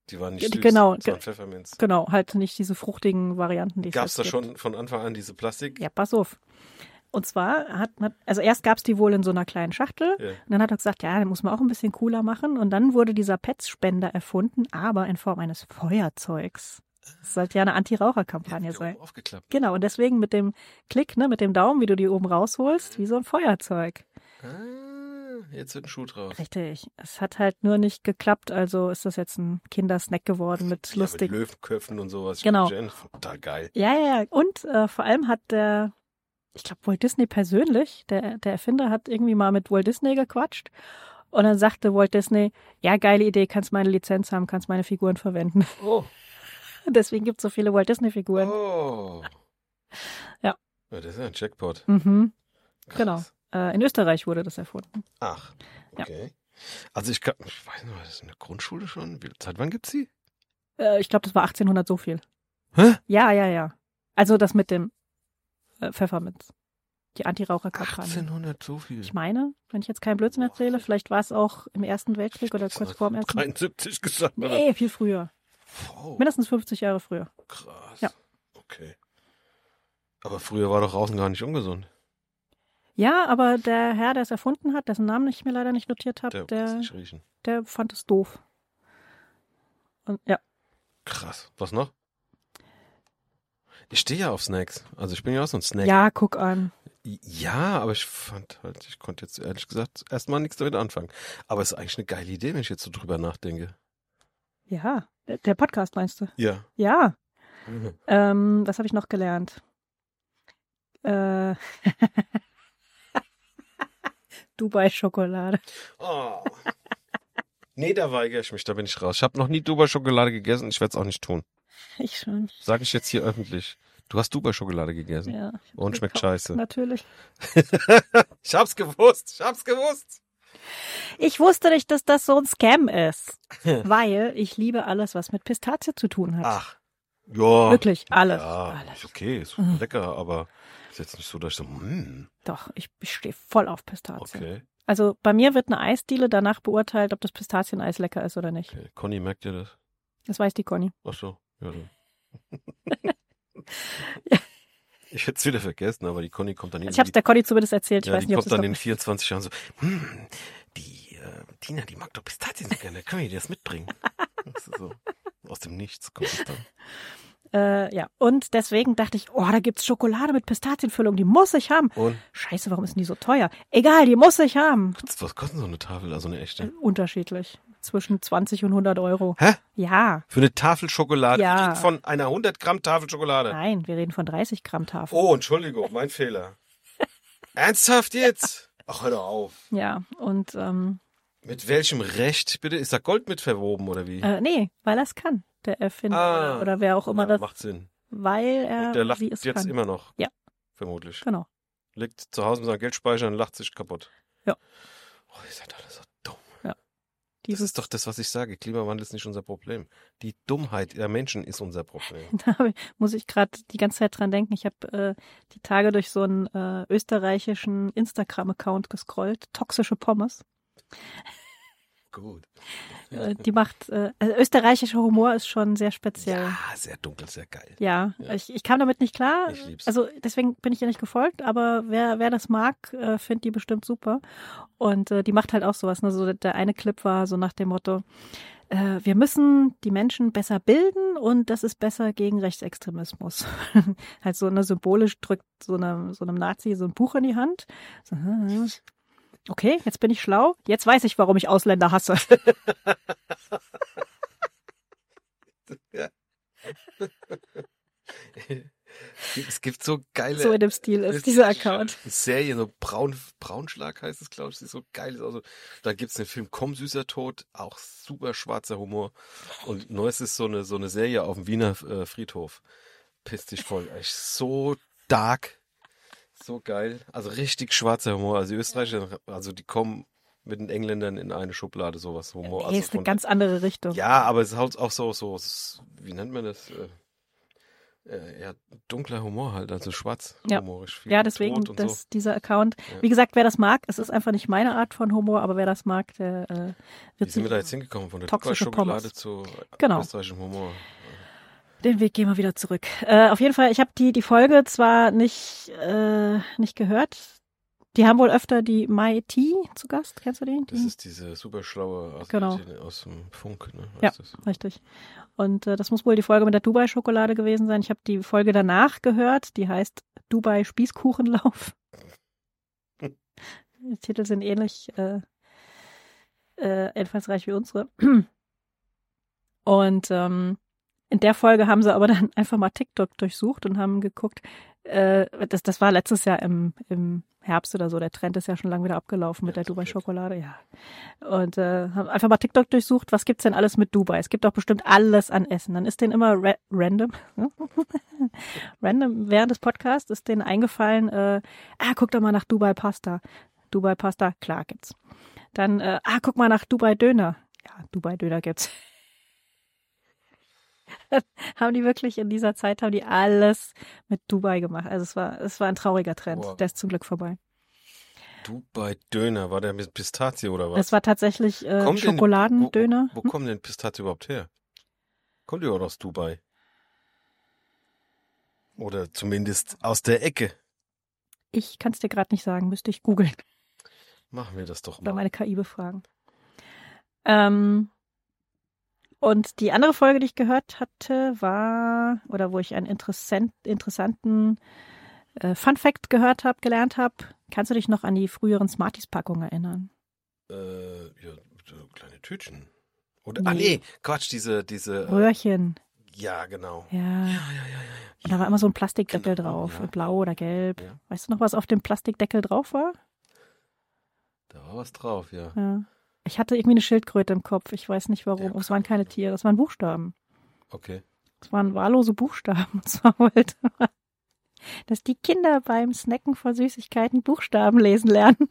Die waren nicht Ja, die- süß, genau, das waren ge- Pfefferminz. Genau, halt nicht diese fruchtigen Varianten, die es Gab es da jetzt gibt. schon von Anfang an diese Plastik? Ja, pass auf. Und zwar hat man, also erst gab es die wohl in so einer kleinen Schachtel. Ja. Und dann hat er gesagt, ja, den muss man auch ein bisschen cooler machen. Und dann wurde dieser Petspender erfunden, aber in Form eines Feuerzeugs. Das sollte ja eine Anti-Raucher-Kampagne Ja, sein. oben aufgeklappt. Genau, und deswegen mit dem Klick, ne, mit dem Daumen, wie du die oben rausholst, wie so ein Feuerzeug. Ah, jetzt wird ein Schuh draus. Richtig. Es hat halt nur nicht geklappt, also ist das jetzt ein Kindersnack geworden mit Ja, mit lustig. Löwenköpfen und sowas. Ich Genau. kann mich erinnern, total geil. Ja, ja, ja. Und äh, vor allem hat der, ich glaube, Walt Disney persönlich, der, der Erfinder hat irgendwie mal mit Walt Disney gequatscht. Und dann sagte Walt Disney, ja, geile Idee, kannst meine Lizenz haben, kannst meine Figuren verwenden. Oh. Deswegen gibt es so viele Walt Disney-Figuren. Oh. Ja. Ja, das ist ja ein Jackpot. Mhm, Krass. genau. Äh, in Österreich wurde das erfunden. Ach, Ja. okay. Also ich kann, ich weiß nicht, das ist in der Grundschule schon. Wie, seit wann gibt's die? Äh, ich glaube, das war achtzehnhundert so viel. Hä? Ja, ja, ja. Also das mit dem äh, Pfefferminz. Die Anti-Raucher-Kampagne. achtzehnhundert so viel. Ich meine, wenn ich jetzt keinen Blödsinn erzähle, vielleicht war es auch im Ersten Weltkrieg oder kurz vor dem Ersten. dreiundsiebzig gesagt, oder? Nee, viel früher. Oh, Mindestens fünfzig Jahre früher. krass. Ja. Okay. Aber früher war doch Rauchen gar nicht ungesund. Ja, aber der Herr, der es erfunden hat, dessen Namen ich mir leider nicht notiert Der habe, kann der, nicht riechen. der fand es doof. Und ja, Krass. Was noch? Ich stehe ja auf Snacks. Also ich bin ja auch so ein Snack. ja, guck an. Ja, aber ich fand halt, ich konnte jetzt ehrlich gesagt erstmal nichts damit anfangen. Aber es ist eigentlich eine geile Idee, wenn ich jetzt so drüber nachdenke. Ja, der der Podcast meinst du? Ja. Ja. Mhm. Ähm, was habe ich noch gelernt? Äh, Dubai-Schokolade. Oh. Nee, da weigere ich mich, da bin ich raus. Ich habe noch nie Dubai-Schokolade gegessen, ich werde es auch nicht tun. Ich schon. Sage ich jetzt hier öffentlich. Du hast Dubai-Schokolade gegessen. Ja. ich hab's Und schmeckt gekauft. scheiße. Natürlich. Ich hab's gewusst, ich hab's gewusst. Ich wusste nicht, dass das so ein Scam ist. Weil ich liebe alles, was mit Pistazie zu tun hat. Ach, ja. Wirklich, alles. Ja, alles. ist okay, ist Mhm. lecker, aber ist jetzt nicht so, dass ich so, hm, Doch, ich, ich stehe voll auf Pistazien. okay, Also bei mir wird eine Eisdiele danach beurteilt, ob das Pistazieneis lecker ist oder nicht. okay. Conny, merkt ihr das? Das weiß die Conny. Ach so, ja dann. Ich hätte es wieder vergessen, aber die Conny kommt dann Ich habe es der Conny zumindest erzählt. Ich ja, weiß die nicht, ob kommt es dann in noch... vierundzwanzig Jahren so, hm, die äh, Tina, die mag doch Pistazien so gerne, können wir dir das mitbringen? Das ist so, aus dem Nichts kommt es dann. Äh, ja, und deswegen dachte ich, oh, da gibt's Schokolade mit Pistazienfüllung, die muss ich haben. Und Scheiße, warum ist denn die so teuer? Egal, die muss ich haben. was, was kostet so eine Tafel, also eine Äh, echte? unterschiedlich. Zwischen zwanzig und hundert Euro. Hä? Ja. Für eine Tafel Schokolade? Ja. Ich rede von einer hundert Gramm Tafel Schokolade. Nein, wir reden von dreißig Gramm Tafel. Oh, Entschuldigung, mein Fehler. Ernsthaft jetzt? Ach, hör doch auf. Ja, und ähm, Mit welchem Recht, bitte? Ist da Gold mit verwoben, oder wie? äh, nee, weil er es kann. Der Erfinder Ah. oder wer auch immer Ja, das, macht Sinn. weil er Der lacht wie es jetzt kann. immer noch. Ja. Vermutlich. Genau. Liegt zu Hause mit seinem Geldspeicher und lacht sich kaputt. Ja. Oh, ihr seid alle so dumm. Das Dieses, ist doch das, was ich sage. Klimawandel ist nicht unser Problem. Die Dummheit der Menschen ist unser Problem. da hab ich- muss ich gerade die ganze Zeit dran denken. Ich habe äh, die Tage durch so einen äh, österreichischen Instagram-Account gescrollt, toxische Pommes. Gut. Äh, die macht, äh, also österreichischer Humor ist schon sehr speziell. Ja, sehr dunkel, sehr geil. Ja, Ja. Ich, ich kam damit nicht klar. Ich lieb's. Also deswegen bin ich ihr nicht gefolgt, aber wer, wer das mag, äh, findet die bestimmt super. Und äh, die macht halt auch sowas. Ne? So, der eine Clip war so nach dem Motto, äh, wir müssen die Menschen besser bilden und das ist besser gegen Rechtsextremismus. Halt so, ne, symbolisch drückt so, eine, so einem Nazi so ein Buch in die Hand. So, hm, okay, jetzt bin ich schlau. Jetzt weiß ich, warum ich Ausländer hasse. Es gibt so geile So in dem Stil ist dieser Account. Serie, so Braun, Braunschlag heißt es, glaube ich, die ist so geil. Ist auch so, da gibt es den Film Komm, süßer Tod, auch super schwarzer Humor. Und Neues ist so eine, so eine Serie auf dem Wiener äh, Friedhof. Piss dich voll. Echt so dark, so geil. Also richtig schwarzer Humor. Also die Österreicher, also die kommen mit den Engländern in eine Schublade, sowas Humor. Nee, also ist eine von- ganz andere Richtung. ja, aber es ist halt auch so, so, wie nennt man das? Äh, Äh, ja, dunkler Humor halt, also schwarz Ja. humorisch. Viel Ja, deswegen Tod und das, so. dieser Account. Ja. Wie gesagt, wer das mag, es ist einfach nicht meine Art von Humor, aber wer das mag, der äh, Wie wird sind wir sich da jetzt hingekommen? Von der toxische Dubai-Schokolade Pommes. zu Genau. österreichischem Humor. Den Weg gehen wir wieder zurück. Äh, auf jeden Fall, ich habe die, die Folge zwar nicht, äh, nicht gehört. Die haben wohl öfter die Mai T zu Gast. Kennst du den? Das Die? ist diese super schlaue Genau. Asiatin aus dem Funk, ne? Ja, Heißt das? richtig. Und äh, das muss wohl die Folge mit der Dubai-Schokolade gewesen sein. Ich habe die Folge danach gehört, die heißt Dubai Spießkuchenlauf. Die Titel sind ähnlich äh, äh, einfallsreich wie unsere. Und ähm, in der Folge haben sie aber dann einfach mal TikTok durchsucht und haben geguckt, äh, das, das war letztes Jahr im, im Herbst oder so, der Trend ist ja schon lange wieder abgelaufen mit Ja, der ist perfekt. Dubai-Schokolade, ja. Und äh, haben einfach mal TikTok durchsucht, was gibt's denn alles mit Dubai? Es gibt doch bestimmt alles an Essen. Dann ist denen immer ra random, random während des Podcasts ist denen eingefallen, äh, ah, guck doch mal nach Dubai-Pasta. Dubai-Pasta, klar gibt's. Dann, äh, ah, guck mal nach Dubai-Döner. Ja, Dubai-Döner gibt's. Haben die wirklich in dieser Zeit, haben die alles mit Dubai gemacht. Also es war, es war ein trauriger Trend. Wow. Der ist zum Glück vorbei. Dubai Döner, war der mit Pistazie oder was? Es war tatsächlich äh, Kommt denn- Schokoladendöner. Wo, wo kommen denn Pistazie überhaupt her? Kommt die überhaupt aus Dubai? Oder zumindest aus der Ecke? Ich kann es dir gerade nicht sagen, müsste ich googeln Machen wir das doch oder mal. meine K I befragen. Ähm, und die andere Folge, die ich gehört hatte, war, oder wo ich einen interessant, interessanten äh, Fun Fact gehört habe, gelernt habe. Kannst du dich noch an die früheren Smarties-Packungen erinnern? Äh, ja, so kleine Tütchen. Oder, Nee. Ah nee, Quatsch, diese, diese. Äh, Röhrchen. ja, genau. Ja. Ja, ja, ja, ja, ja. Und da war immer so ein Plastikdeckel Genau, drauf, ja. blau oder gelb. Ja. Weißt du noch, was auf dem Plastikdeckel drauf war? Da war was drauf, ja. Ja. Ich hatte irgendwie eine Schildkröte im Kopf. Ich weiß nicht warum. Ja, Es waren keine Tiere, es waren Buchstaben. Okay. Es waren wahllose Buchstaben. Und zwar wollte man, dass die Kinder beim Snacken von Süßigkeiten Buchstaben lesen lernen.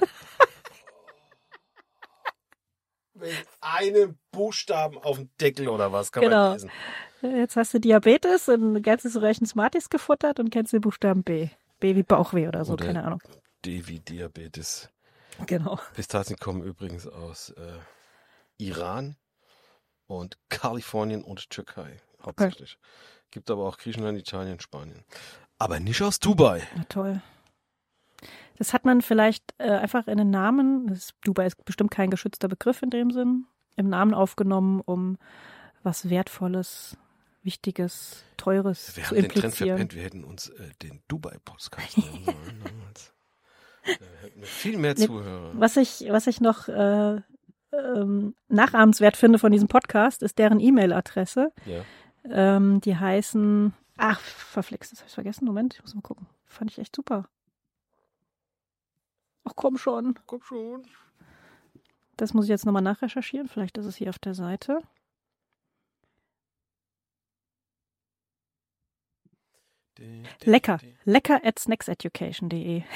Mit einem Buchstaben auf dem Deckel oder was kann Genau. man lesen? Jetzt hast du Diabetes und ein ganzes Röhrchen Smarties gefuttert und kennst den Buchstaben B. B wie Bauchweh oder so, Oder- keine Ahnung. D wie Diabetes. Genau. Pistazien kommen übrigens aus äh, Iran und Kalifornien und Türkei hauptsächlich. Gibt aber auch Griechenland, Italien, Spanien. Aber nicht aus Dubai. Na toll. Das hat man vielleicht äh, einfach in den Namen, das ist, Dubai ist bestimmt kein geschützter Begriff in dem Sinn, im Namen aufgenommen, um was Wertvolles, Wichtiges, Teures Wir zu haben den Trend implizieren. verpennt. Wir hätten uns äh, den Dubai-Podcast nennen sollen. damals. Da hätten wir viel mehr Nee, Zuhörer. Was ich, was ich noch äh, ähm, nachahmenswert finde von diesem Podcast, ist deren E-Mail-Adresse. Ja. Ähm, die heißen, ach, verflixt, das habe ich vergessen. Moment, ich muss mal gucken. Fand ich echt super. Ach komm schon. Komm schon. Das muss ich jetzt nochmal nachrecherchieren. Vielleicht ist es hier auf der Seite. Lecker. Lecker at snackseducation punkt de.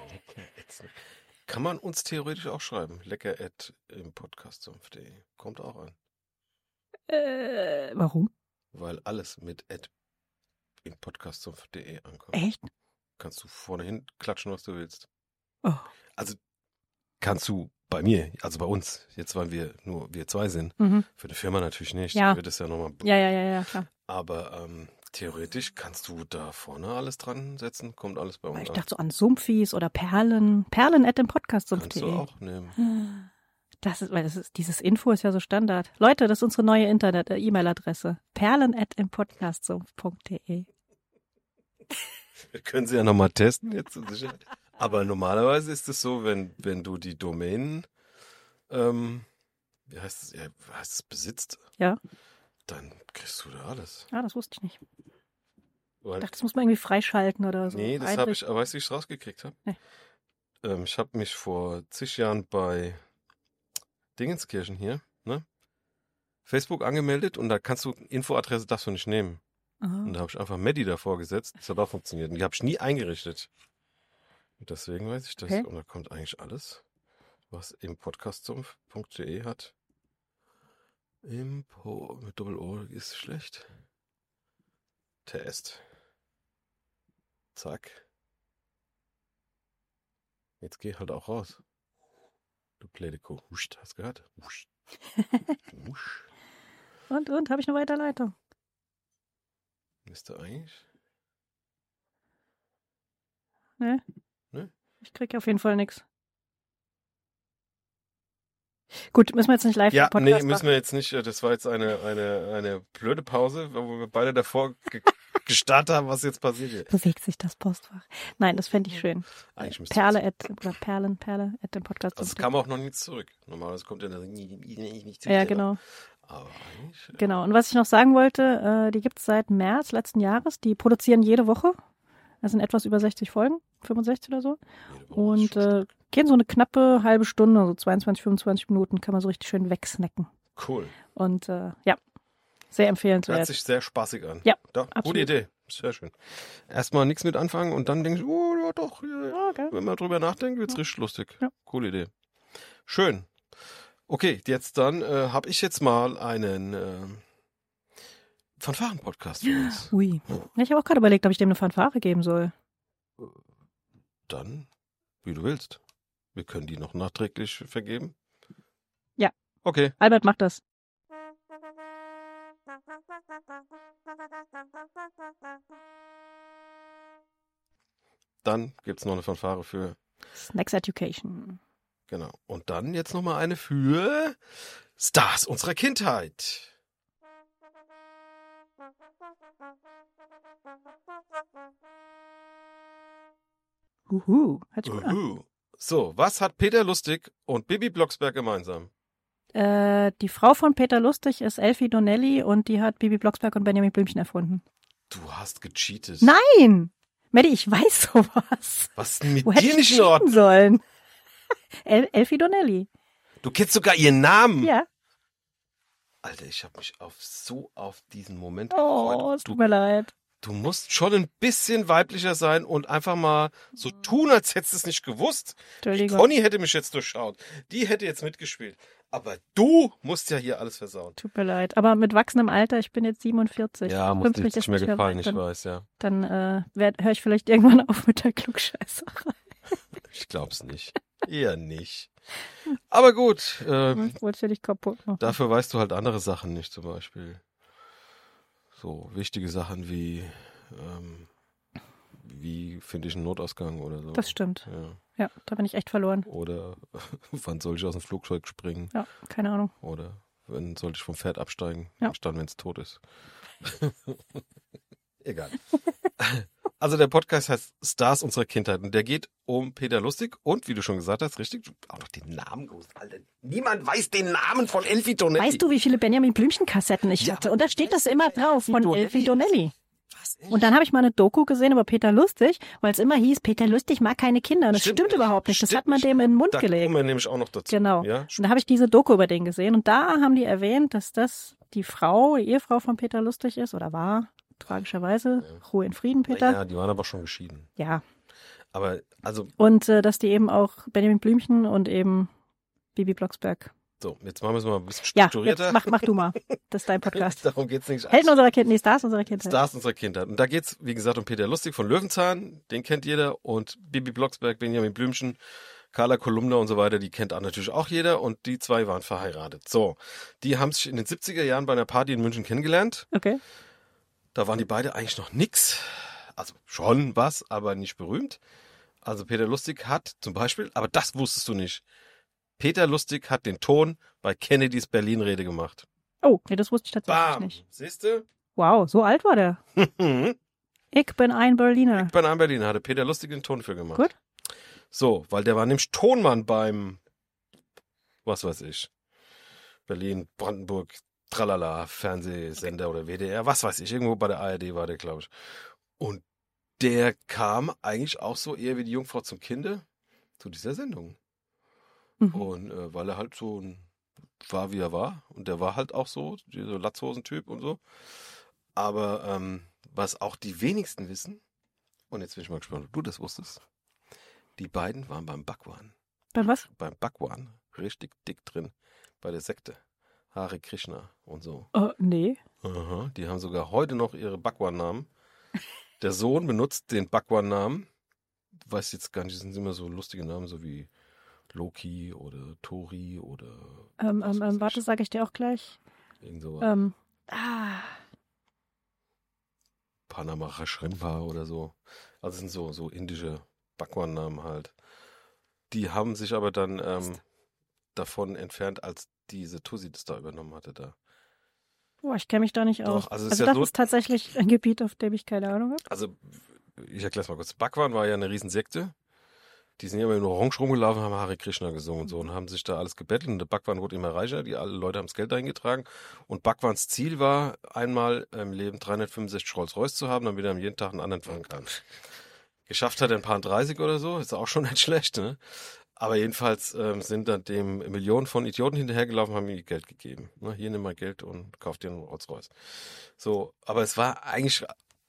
Kann man uns theoretisch auch schreiben. Lecker at im Podcast punkt de. Kommt auch an. Äh, warum? Weil alles mit at im Podcast punkt de ankommt. Echt? Kannst du vorne hin klatschen, was du willst. Oh. Also kannst du bei mir, also bei uns, jetzt weil wir nur wir zwei sind, Mhm. für die Firma natürlich nicht, Ja. da wird es ja nochmal. Ja, ja, ja, ja, klar. Aber ähm, theoretisch kannst du da vorne alles dran setzen, kommt alles bei uns Ich an. dachte so an Sumpfis oder Perlen. Perlen at im Podcast punkt Kannst du de. auch nehmen. Das ist, weil das ist, dieses Info ist ja so Standard. Leute, das ist unsere neue Internet, äh, E-Mail-Adresse. Perlen at im Podcast punkt de. Wir können sie ja nochmal testen jetzt zur Sicherheit. Aber normalerweise ist es so, wenn, wenn du die Domain, ähm, wie heißt es, ja, wie heißt es, besitzt, Ja. dann kriegst du da alles. Ah, das wusste ich nicht. Weil, Ich dachte, das muss man irgendwie freischalten oder so. nee, das habe ich, einrichten. aber weißt du, wie ich es rausgekriegt habe? Nee. Ähm, ich habe mich vor zig Jahren bei Dingenskirchen hier, ne? Facebook angemeldet und da kannst du, Infoadresse darfst du nicht nehmen. Aha. Und da habe ich einfach Medi davor gesetzt. Das hat auch funktioniert. Und die habe ich nie eingerichtet. Und deswegen weiß ich das. Okay. Und da kommt eigentlich alles, was im podcast punkt de hat. Impo mit Doppel-O ist schlecht. Test. Zack. Jetzt geh halt auch raus. Du blöde Kuh. Huscht, hast du gehört? Husch. Husch. Und, und, habe ich eine Weiterleitung? Müsste eigentlich. Ne? Ne? Ich krieg auf jeden Fall nichts. Gut, müssen wir jetzt nicht live Ja, im Podcast nee, müssen machen. wir jetzt nicht. Das war jetzt eine, eine, eine blöde Pause, wo wir beide davor ge gestartet haben, was jetzt passiert hier. Bewegt sich das Postfach. Nein, das fände ich schön. Eigentlich müsste Perle at, oder Perlen, Perle at dem Podcast. Also es kam auch noch nichts zurück. Normalerweise kommt ja nicht Ja, genau. Aber eigentlich. Genau. Und was ich noch sagen wollte, äh, die gibt es seit März letzten Jahres. Die produzieren jede Woche. Das sind etwas über sechzig Folgen, fünfundsechzig oder so. Und äh, gehen so eine knappe halbe Stunde, so zweiundzwanzig, fünfundzwanzig Minuten, kann man so richtig schön wegsnacken. Cool. Und äh, ja, sehr empfehlenswert. Hört sich sehr spaßig an. Ja, doch, absolut. Gute Idee. Sehr schön. Erstmal nichts mit anfangen und dann denkst du, oh ja doch, ja, ja. Okay. Wenn man drüber nachdenkt, wird's ja. richtig lustig. Ja. Coole Idee. Schön. Okay, jetzt dann äh, habe ich jetzt mal einen äh, Fanfaren-Podcast für uns. Ui. Ja. Ich habe auch gerade überlegt, ob ich dem eine Fanfare geben soll. Dann, wie du willst. Wir können die noch nachträglich vergeben. Ja. Okay. Albert macht das. Dann gibt's noch eine Fanfare für Snacks Education. Genau. Und dann jetzt nochmal eine für Stars unserer Kindheit. Uhu. Hört sich gut an. Uhu. So, was hat Peter Lustig und Bibi Blocksberg gemeinsam? Äh, die Frau von Peter Lustig ist Elfie Donnelly und die hat Bibi Blocksberg und Benjamin Blümchen erfunden. Du hast gecheatet. Nein! Maddie, ich weiß sowas. Was ist denn mit Wo hätte dir ich nicht in cheaten Ordnung? sollen? El Elfie Donnelly. Du kennst sogar ihren Namen. Ja. Alter, ich habe mich auf so auf diesen Moment Oh, gefreut. es Du, tut mir leid. du musst schon ein bisschen weiblicher sein und einfach mal so tun, als hättest du es nicht gewusst. Entschuldigung. Conny hätte mich jetzt durchschaut. Die hätte jetzt mitgespielt. Aber du musst ja hier alles versauen. Tut mir leid. Aber mit wachsendem Alter, ich bin jetzt siebenundvierzig. Ja, muss dir fünfzig nicht ist mehr nicht gefallen, weit, ich dann, weiß, ja. Dann äh, höre ich vielleicht irgendwann auf mit der Klugscheißerei. Ich glaub's nicht. Eher nicht. Aber gut, äh, Ich wollte dich kaputt machen. dafür weißt du halt andere Sachen nicht, zum Beispiel. So wichtige Sachen wie, ähm, wie finde ich einen Notausgang oder so. Das stimmt. Ja. Ja, da bin ich echt verloren. Oder wann soll ich aus dem Flugzeug springen? Ja, keine Ahnung. Oder wann sollte ich vom Pferd absteigen? Ja. Dann, wenn es tot ist. Egal. Also der Podcast heißt Stars unserer Kindheit und der geht um Peter Lustig und, wie du schon gesagt hast, richtig, du auch noch den Namen gewusst, Alter. Niemand weiß den Namen von Elfie Donnelly. Weißt du, wie viele Benjamin Blümchen-Kassetten ich Ja. hatte? Und da steht das immer drauf von Donnelly. Elfie Donnelly. Was, echt? Und dann habe ich mal eine Doku gesehen über Peter Lustig, weil es immer hieß, Peter Lustig mag keine Kinder. Und das Stimmt stimmt, nicht. überhaupt nicht. Das Stimmt hat man nicht. dem in den Mund Da gelegt. kommen wir nämlich auch noch dazu. Genau. Ja? Und da habe ich diese Doku über den gesehen. Und da haben die erwähnt, dass das die Frau, die Ehefrau von Peter Lustig ist oder war. Tragischerweise. Ja. Ruhe in Frieden, Peter. Ja, die waren aber schon geschieden. Ja. Aber, also, Und äh, dass die eben auch Benjamin Blümchen und eben Bibi Blocksberg. so, jetzt machen wir es mal ein bisschen Ja, strukturierter. jetzt mach, mach du mal. Das ist dein Podcast. Darum geht's nicht. Helden unserer Kindheit, nee, Stars unserer Kindheit. Stars unserer Kindheit. Und da geht's, wie gesagt, um Peter Lustig von Löwenzahn, den kennt jeder, und Bibi Blocksberg, Benjamin Blümchen, Carla Kolumna und so weiter, die kennt auch natürlich auch jeder, und die zwei waren verheiratet. So, die haben sich in den siebziger Jahren bei einer Party in München kennengelernt. Okay. Da waren die beide eigentlich noch nix. Also schon was, aber nicht berühmt. Also Peter Lustig hat zum Beispiel, aber das wusstest du nicht, Peter Lustig hat den Ton bei Kennedys Berlin-Rede gemacht. Oh, nee, das wusste ich tatsächlich Bam! nicht. Siehste? Wow, so alt war der. Ich bin ein Berliner. Bei einem Berlin hatte Peter Lustig den Ton für gemacht. Gut. So, weil der war nämlich Tonmann beim, was weiß ich, Berlin, Brandenburg, Tralala, Fernsehsender oder W D R, was weiß ich, irgendwo bei der A R D war der, glaube ich. Und der kam eigentlich auch so eher wie die Jungfrau zum Kinde zu dieser Sendung. Mhm. Und äh, weil er halt so ein, war, wie er war. Und der war halt auch so, dieser Latzhosen-Typ und so. Aber ähm, was auch die wenigsten wissen, und jetzt bin ich mal gespannt, ob du das wusstest, die beiden waren beim Bhagwan. Beim was? Beim Bhagwan. Richtig dick drin. Bei der Sekte. Hare Krishna und so. Oh, nee. Aha, die haben sogar heute noch ihre Bhagwan-Namen. Der Sohn benutzt den Bhagwan-Namen. Ich weiß jetzt gar nicht, das sind immer so lustige Namen, so wie Loki oder Tori oder... Ähm, ähm, ähm, warte, sage ich dir auch gleich. Irgend sowas. Ähm, ah, Panama Shrimpa oder so. Also das sind so, so indische Bhagwan-Namen halt. Die haben sich aber dann ähm, davon entfernt, als diese Tussi das da übernommen hatte da. boah, ich kenne mich da nicht aus. Doch, also es ist Also ja das so- ist tatsächlich ein Gebiet, auf dem ich keine Ahnung habe. Also, ich erkläre es mal kurz. Bhagwan war ja eine Riesensekte. Die sind ja immer in Orange rumgelaufen, haben Hare Krishna gesungen und so und haben sich da alles gebettelt. Und der Bhagwan wurde immer reicher, die alle Leute haben das Geld eingetragen. Und Bhagwans Ziel war, einmal im Leben dreihundertfünfundsechzig Rolls-Royce zu haben, damit er jeden Tag einen anderen fahren kann. Geschafft hat er ein paar dreißig oder so, ist auch schon nicht schlecht, ne? Aber jedenfalls ähm, sind dann dem Millionen von Idioten hinterhergelaufen, haben ihm Geld gegeben. Ne? Hier nimm mal Geld und kauf dir einen Rolls-Royce. So, aber es war eigentlich,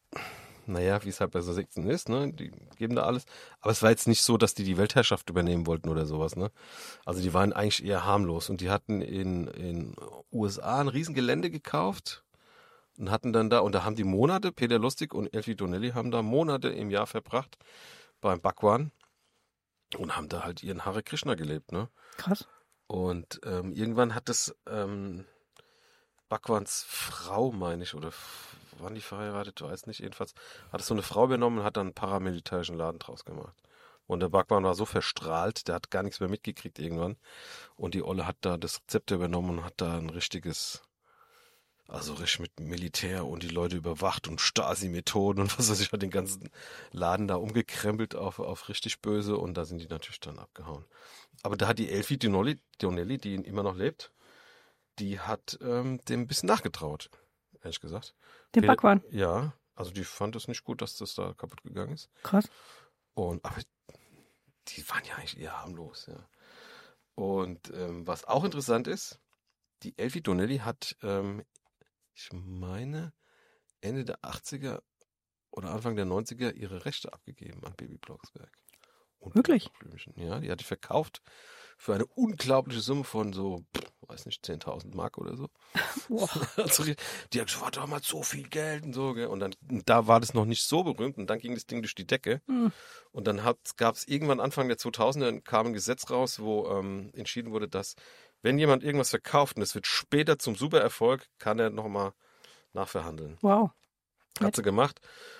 naja, wie es halt bei so Sekten ist, ne? Die geben da alles. Aber es war jetzt nicht so, dass die die Weltherrschaft übernehmen wollten oder sowas, ne? Also die waren eigentlich eher harmlos und die hatten in in U S A ein Riesengelände gekauft und hatten dann da, und da haben die Monate, Peter Lustig und Elfie Donnelly haben da Monate im Jahr verbracht beim Bhagwan und haben da halt ihren Hare Krishna gelebt, ne? Krass. Und ähm, irgendwann hat das ähm, Bhagwans Frau, meine ich, oder f- waren die verheiratet, weiß nicht, jedenfalls hat es so eine Frau übernommen und hat dann einen paramilitärischen Laden draus gemacht. Und der Bhagwan war so verstrahlt, der hat gar nichts mehr mitgekriegt irgendwann. Und die Olle hat da das Rezept übernommen und hat da ein richtiges, also richtig mit Militär und die Leute überwacht und Stasi-Methoden und was weiß ich, hat den ganzen Laden da umgekrempelt auf, auf richtig böse und da sind die natürlich dann abgehauen. Aber da hat die Elfie Donnelly, Donnelly, die immer noch lebt, die hat ähm, dem ein bisschen nachgetraut, ehrlich gesagt. Den Peter- Bhagwan. Ja, also die fand es nicht gut, dass das da kaputt gegangen ist. Krass. Und aber die waren ja eigentlich eher harmlos, ja. Und ähm, was auch interessant ist, die Elfie Donnelly hat, ähm, ich meine, Ende der achtziger oder Anfang der neunziger ihre Rechte abgegeben an Baby Blocksberg. Und Wirklich? Blümchen. Ja, die hat die verkauft für eine unglaubliche Summe von so, pff, weiß nicht, zehntausend Mark oder so. Boah. Also, die hat gesagt, war damals so viel Geld und so, gell? Und dann, da war das noch nicht so berühmt und dann ging das Ding durch die Decke. Hm. Und dann gab es irgendwann Anfang der zweitausender kam ein Gesetz raus, wo ähm, entschieden wurde, dass wenn jemand irgendwas verkauft und es wird später zum Supererfolg, kann er nochmal nachverhandeln. Wow. Hat sie gemacht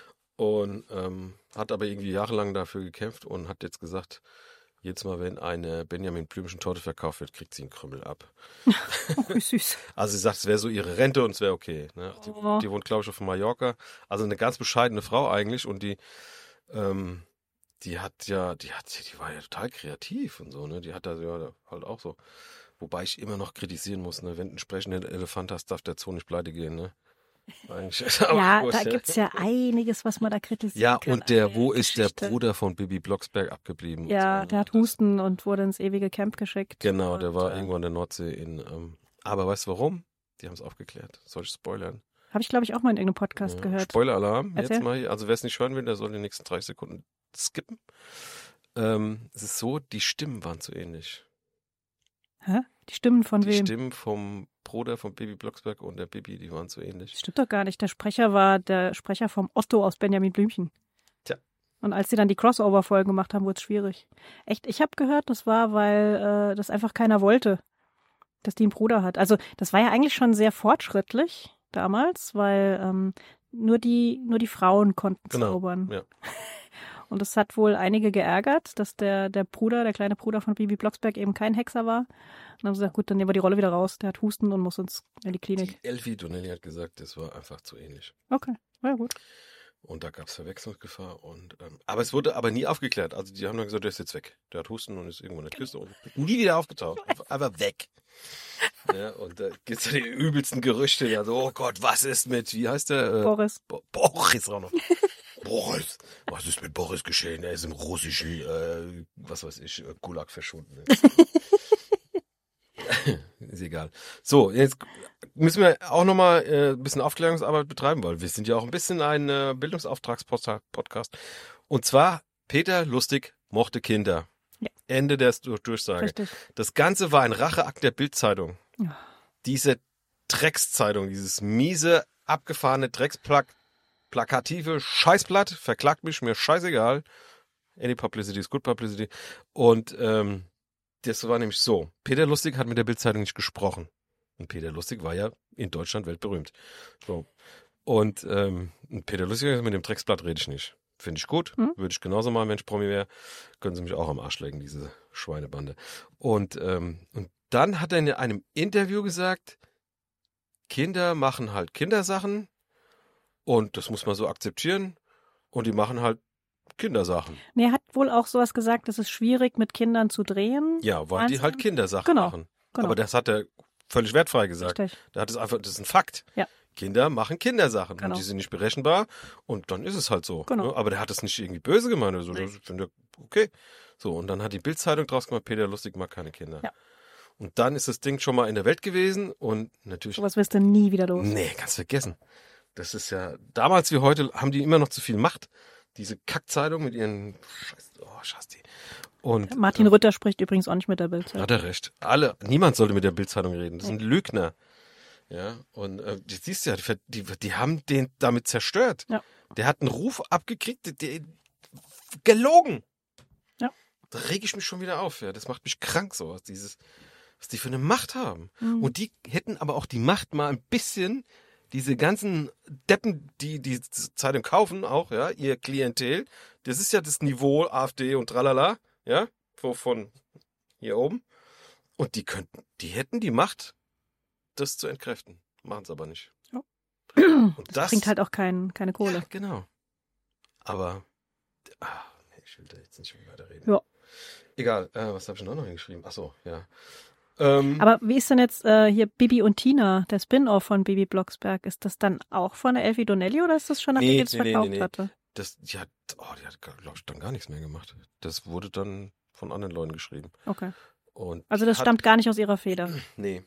und ähm, hat aber irgendwie jahrelang dafür gekämpft und hat jetzt gesagt, jedes Mal, wenn eine Benjamin Blümchen Torte verkauft wird, kriegt sie einen Krümmel ab. Oh, wie süß. Also sie sagt, es wäre so ihre Rente und es wäre okay. Ne? Die, Oh. die wohnt, glaube ich, auf Mallorca. Also eine ganz bescheidene Frau eigentlich und die, ähm, die hat ja, die hat, die war ja total kreativ und so, ne? Die hat da ja halt auch so. Wobei ich immer noch kritisieren muss, ne? Wenn du einen sprechenden Elefant hast, darf der Zoo nicht pleite gehen, ne? Eigentlich, aber Ja, gut, da gibt's ja einiges, was man da kritisieren Ja, kann. und der, an wo ist der Geschichte. Bruder von Bibi Blocksberg abgeblieben? und Ja, so, ne? der hat Husten und wurde ins ewige Camp geschickt. Genau, der Und, war äh, irgendwo in der Nordsee in, ähm, aber weißt du warum? Die haben es aufgeklärt. Soll ich spoilern? Habe ich, glaube ich, auch mal in irgendeinem Podcast Ja, gehört. Spoiler-Alarm, Erzähl. jetzt mal hier. Also wer es nicht hören will, der soll die nächsten dreißig Sekunden skippen. Ähm, es ist so, die Stimmen waren zu ähnlich. Hä? Die Stimmen von Die wem? Stimmen vom Bruder von Bibi Blocksberg und der Bibi, die waren zu ähnlich. Das stimmt doch gar nicht. Der Sprecher war der Sprecher vom Otto aus Benjamin Blümchen. Tja. Und als sie dann die Crossover-Folgen gemacht haben, wurde es schwierig. Echt, ich habe gehört, das war, weil äh, das einfach keiner wollte, dass die einen Bruder hat. Also das war ja eigentlich schon sehr fortschrittlich damals, weil ähm, nur die nur die Frauen konnten Genau, zaubern. ja. Und das hat wohl einige geärgert, dass der der Bruder, der kleine Bruder von Bibi Blocksberg eben kein Hexer war. Und dann haben sie gesagt, gut, dann nehmen wir die Rolle wieder raus. Der hat Husten und muss uns in die Klinik. Die Elfie Donnelly hat gesagt, das war einfach zu ähnlich. Okay, ja gut. Und da gab es Verwechslungsgefahr. Und, ähm, aber es wurde aber nie aufgeklärt. Also die haben dann gesagt, der ist jetzt weg. Der hat Husten und ist irgendwo in der Küste und nie wieder aufgetaucht. Einfach, einfach weg. Ja, und da gibt es ja die übelsten Gerüchte. Ja, so, oh Gott, was ist mit, wie heißt der? Äh, Boris. Bo Boris auch noch. Boris. Was ist mit Boris geschehen? Er ist im russischen, äh, was weiß ich, äh, Gulag verschwunden. Ist egal. So, jetzt müssen wir auch nochmal äh, ein bisschen Aufklärungsarbeit betreiben, weil wir sind ja auch ein bisschen ein äh, Bildungsauftragspodcast. Und zwar, Peter Lustig mochte Kinder. Ja. Ende der Dur- Durchsage. Richtig. Das Ganze war ein Racheakt der Bild-Zeitung. Ja. Diese Dreckszeitung, dieses miese, abgefahrene Drecksplug plakative Scheißblatt, verklagt mich, mir scheißegal. Any publicity is good publicity. Und ähm, das war nämlich so, Peter Lustig hat mit der Bild-Zeitung nicht gesprochen. Und Peter Lustig war ja in Deutschland weltberühmt. So. Und ähm, Peter Lustig, mit dem Drecksblatt rede ich nicht. Finde ich gut, hm? Würde ich genauso machen, wenn ich Promi wäre. Können sie mich auch am Arsch legen, diese Schweinebande. Und, ähm, und dann hat er in einem Interview gesagt, Kinder machen halt Kindersachen und das muss man so akzeptieren und die machen halt Kindersachen. Nee, er hat wohl auch sowas gesagt, es ist schwierig mit Kindern zu drehen. Ja, weil die halt Kindersachen genau, machen. Genau. Aber das hat er völlig wertfrei gesagt. Richtig. Da hat es einfach, das ist ein Fakt. Ja. Kinder machen Kindersachen genau. und die sind nicht berechenbar und dann ist es halt so. Genau. Ne? Aber der hat es nicht irgendwie böse gemeint oder so. Nee. Das finde ich okay. So, und dann hat die Bild-Zeitung draus gemacht, Peter Lustig mag keine Kinder. Ja. Und dann ist das Ding schon mal in der Welt gewesen und natürlich. Sowas wirst du nie wieder los. Nee, kannst vergessen. Das ist ja, damals wie heute haben die immer noch zu viel Macht. Diese Kackzeitung mit ihren, Scheiß, oh, scheiß die. Und, Martin ähm, Rütter spricht übrigens auch nicht mit der Bild-Zeitung. Hat er recht. Alle, niemand sollte mit der Bild-Zeitung reden. Das sind Lügner. Ja, und äh, du siehst ja, die, die, die haben den damit zerstört. Ja. Der hat einen Ruf abgekriegt, der, der gelogen. Ja. Da reg ich mich schon wieder auf. Ja. Das macht mich krank, sowas. Dieses, was die für eine Macht haben. Mhm. Und die hätten aber auch die Macht, mal ein bisschen diese ganzen Deppen, die die Zeitung kaufen, auch, ja, ihr Klientel. Das ist ja das Niveau AfD und tralala, ja, von hier oben. Und die könnten, die hätten die Macht, das zu entkräften. Machen es aber nicht. Ja. Und das, das bringt halt auch kein, keine Kohle. Ja, genau. Aber ah, nee, ich will da jetzt nicht mehr weiterreden. Ja. Egal, äh, was habe ich denn noch hingeschrieben? Achso, ja. Ähm, Aber wie ist denn jetzt äh, hier Bibi und Tina, der Spin-off von Bibi Blocksberg? Ist das dann auch von der Elfie Donnelly oder ist das schon, nachdem Nee, die das nee, nee, verkauft nee, nee. hatte? das, die hat, oh, die hat, glaube ich, dann gar nichts mehr gemacht. Das wurde dann von anderen Leuten geschrieben. Okay. Und Also das hat, stammt gar nicht aus ihrer Feder. Nee.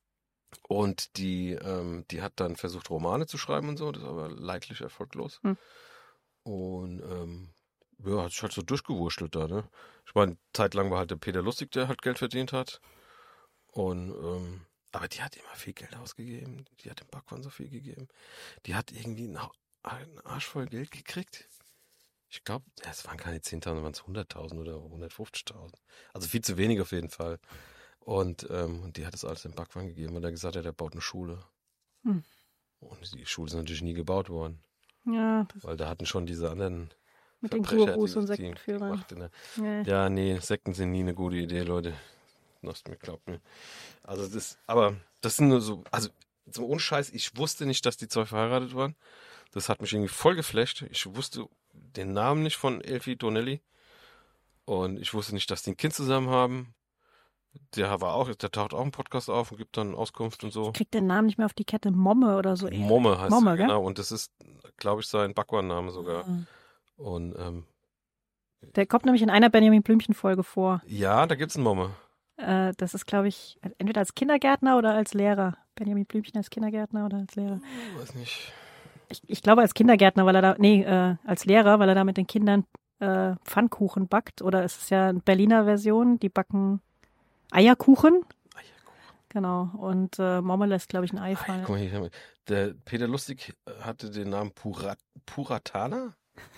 Und die, ähm, die hat dann versucht, Romane zu schreiben und so, das ist aber leidlich erfolglos. Hm. Und ähm, ja, hat sich halt so durchgewurschtelt da, ne? Ich meine, zeitlang war halt der Peter Lustig, der halt Geld verdient hat. Und, ähm, aber die hat immer viel Geld ausgegeben. Die hat dem Backwand so viel gegeben. Die hat irgendwie einen, einen Arsch voll Geld gekriegt. Ich glaube, es waren keine zehntausend, waren es hunderttausend oder hundertfünfzigtausend. Also viel zu wenig auf jeden Fall. Und ähm, die hat es alles dem Backwand gegeben, weil er gesagt hat, er baut eine Schule. Hm. Und die Schule ist natürlich nie gebaut worden. Ja, das Weil da hatten schon diese anderen mit den Verbrecher, Gurus die- und die Sektenführern. gemacht, ne? Nee. Ja, nee, Sekten sind nie eine gute Idee, Leute. Das mir glaubt mir. Also das, aber das sind nur so, also zum Unscheiß, ich wusste nicht, dass die zwei verheiratet waren. Das hat mich irgendwie voll geflasht. Ich wusste den Namen nicht von Elfie Donnelly. Und ich wusste nicht, dass die ein Kind zusammen haben. Der war auch, der taucht auch im Podcast auf und gibt dann Auskunft und so. Ich krieg den Namen nicht mehr auf die Kette. Momme oder so. ähnlich. Momme heißt Momme, er, gell? genau. Und das ist, glaube ich, sein Backwaren-Name sogar. Mhm. Und ähm, Der kommt nämlich in einer Benjamin Blümchen-Folge vor. ja, da gibt's einen Momme. Äh, das ist, glaube ich, entweder als Kindergärtner oder als Lehrer. Benjamin Blümchen als Kindergärtner oder als Lehrer. Weiß nicht. Ich, ich glaube als Kindergärtner, weil er da, nee, äh, als Lehrer, weil er da mit den Kindern äh, Pfannkuchen backt. Oder es ist ja eine Berliner Version, die backen Eierkuchen. Genau. Und äh, Momme lässt, glaube ich, ein Ei Ei, fallen. guck mal hier. Der Peter Lustig hatte den Namen Purat, Puratana.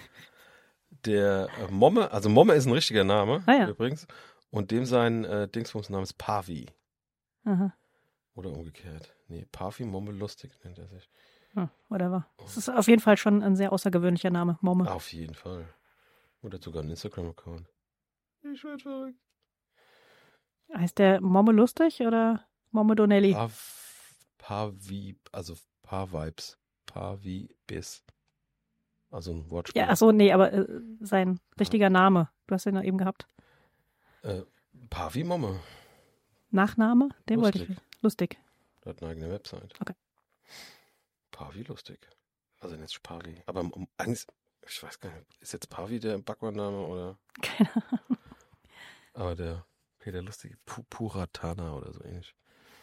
Der äh, Momme, also Momme ist ein richtiger Name, Ah, ja. übrigens. Und dem sein äh, Dingsbums-Name ist Pavi. Aha. Oder umgekehrt. Nee, Pavi, Momme Lustig nennt er sich. Hm, whatever. Es ist auf jeden Fall schon ein sehr außergewöhnlicher Name, Momme. Auf jeden Fall. Oder sogar ein Instagram-Account. Ich werd verrückt. Heißt der Momme lustig oder Momme Donnelly? Pav, Pavi, also Paar-Vibes. Pavi-Bis. Also ein Wortspiel. Ja, ach so, nee, aber äh, sein richtiger Name. Du hast den ja eben gehabt. Äh, Pavi Momme. Nachname? Den wollte ich. Lustig. Lustig. Der hat eine eigene Website. Okay. Pavi lustig. Also jetzt Pavi. Aber um, eigentlich, ich weiß gar nicht, ist jetzt Pavi der Backwaren-Name oder? Keine Ahnung. Aber der Peter Lustig, Pu- Puratana oder so ähnlich.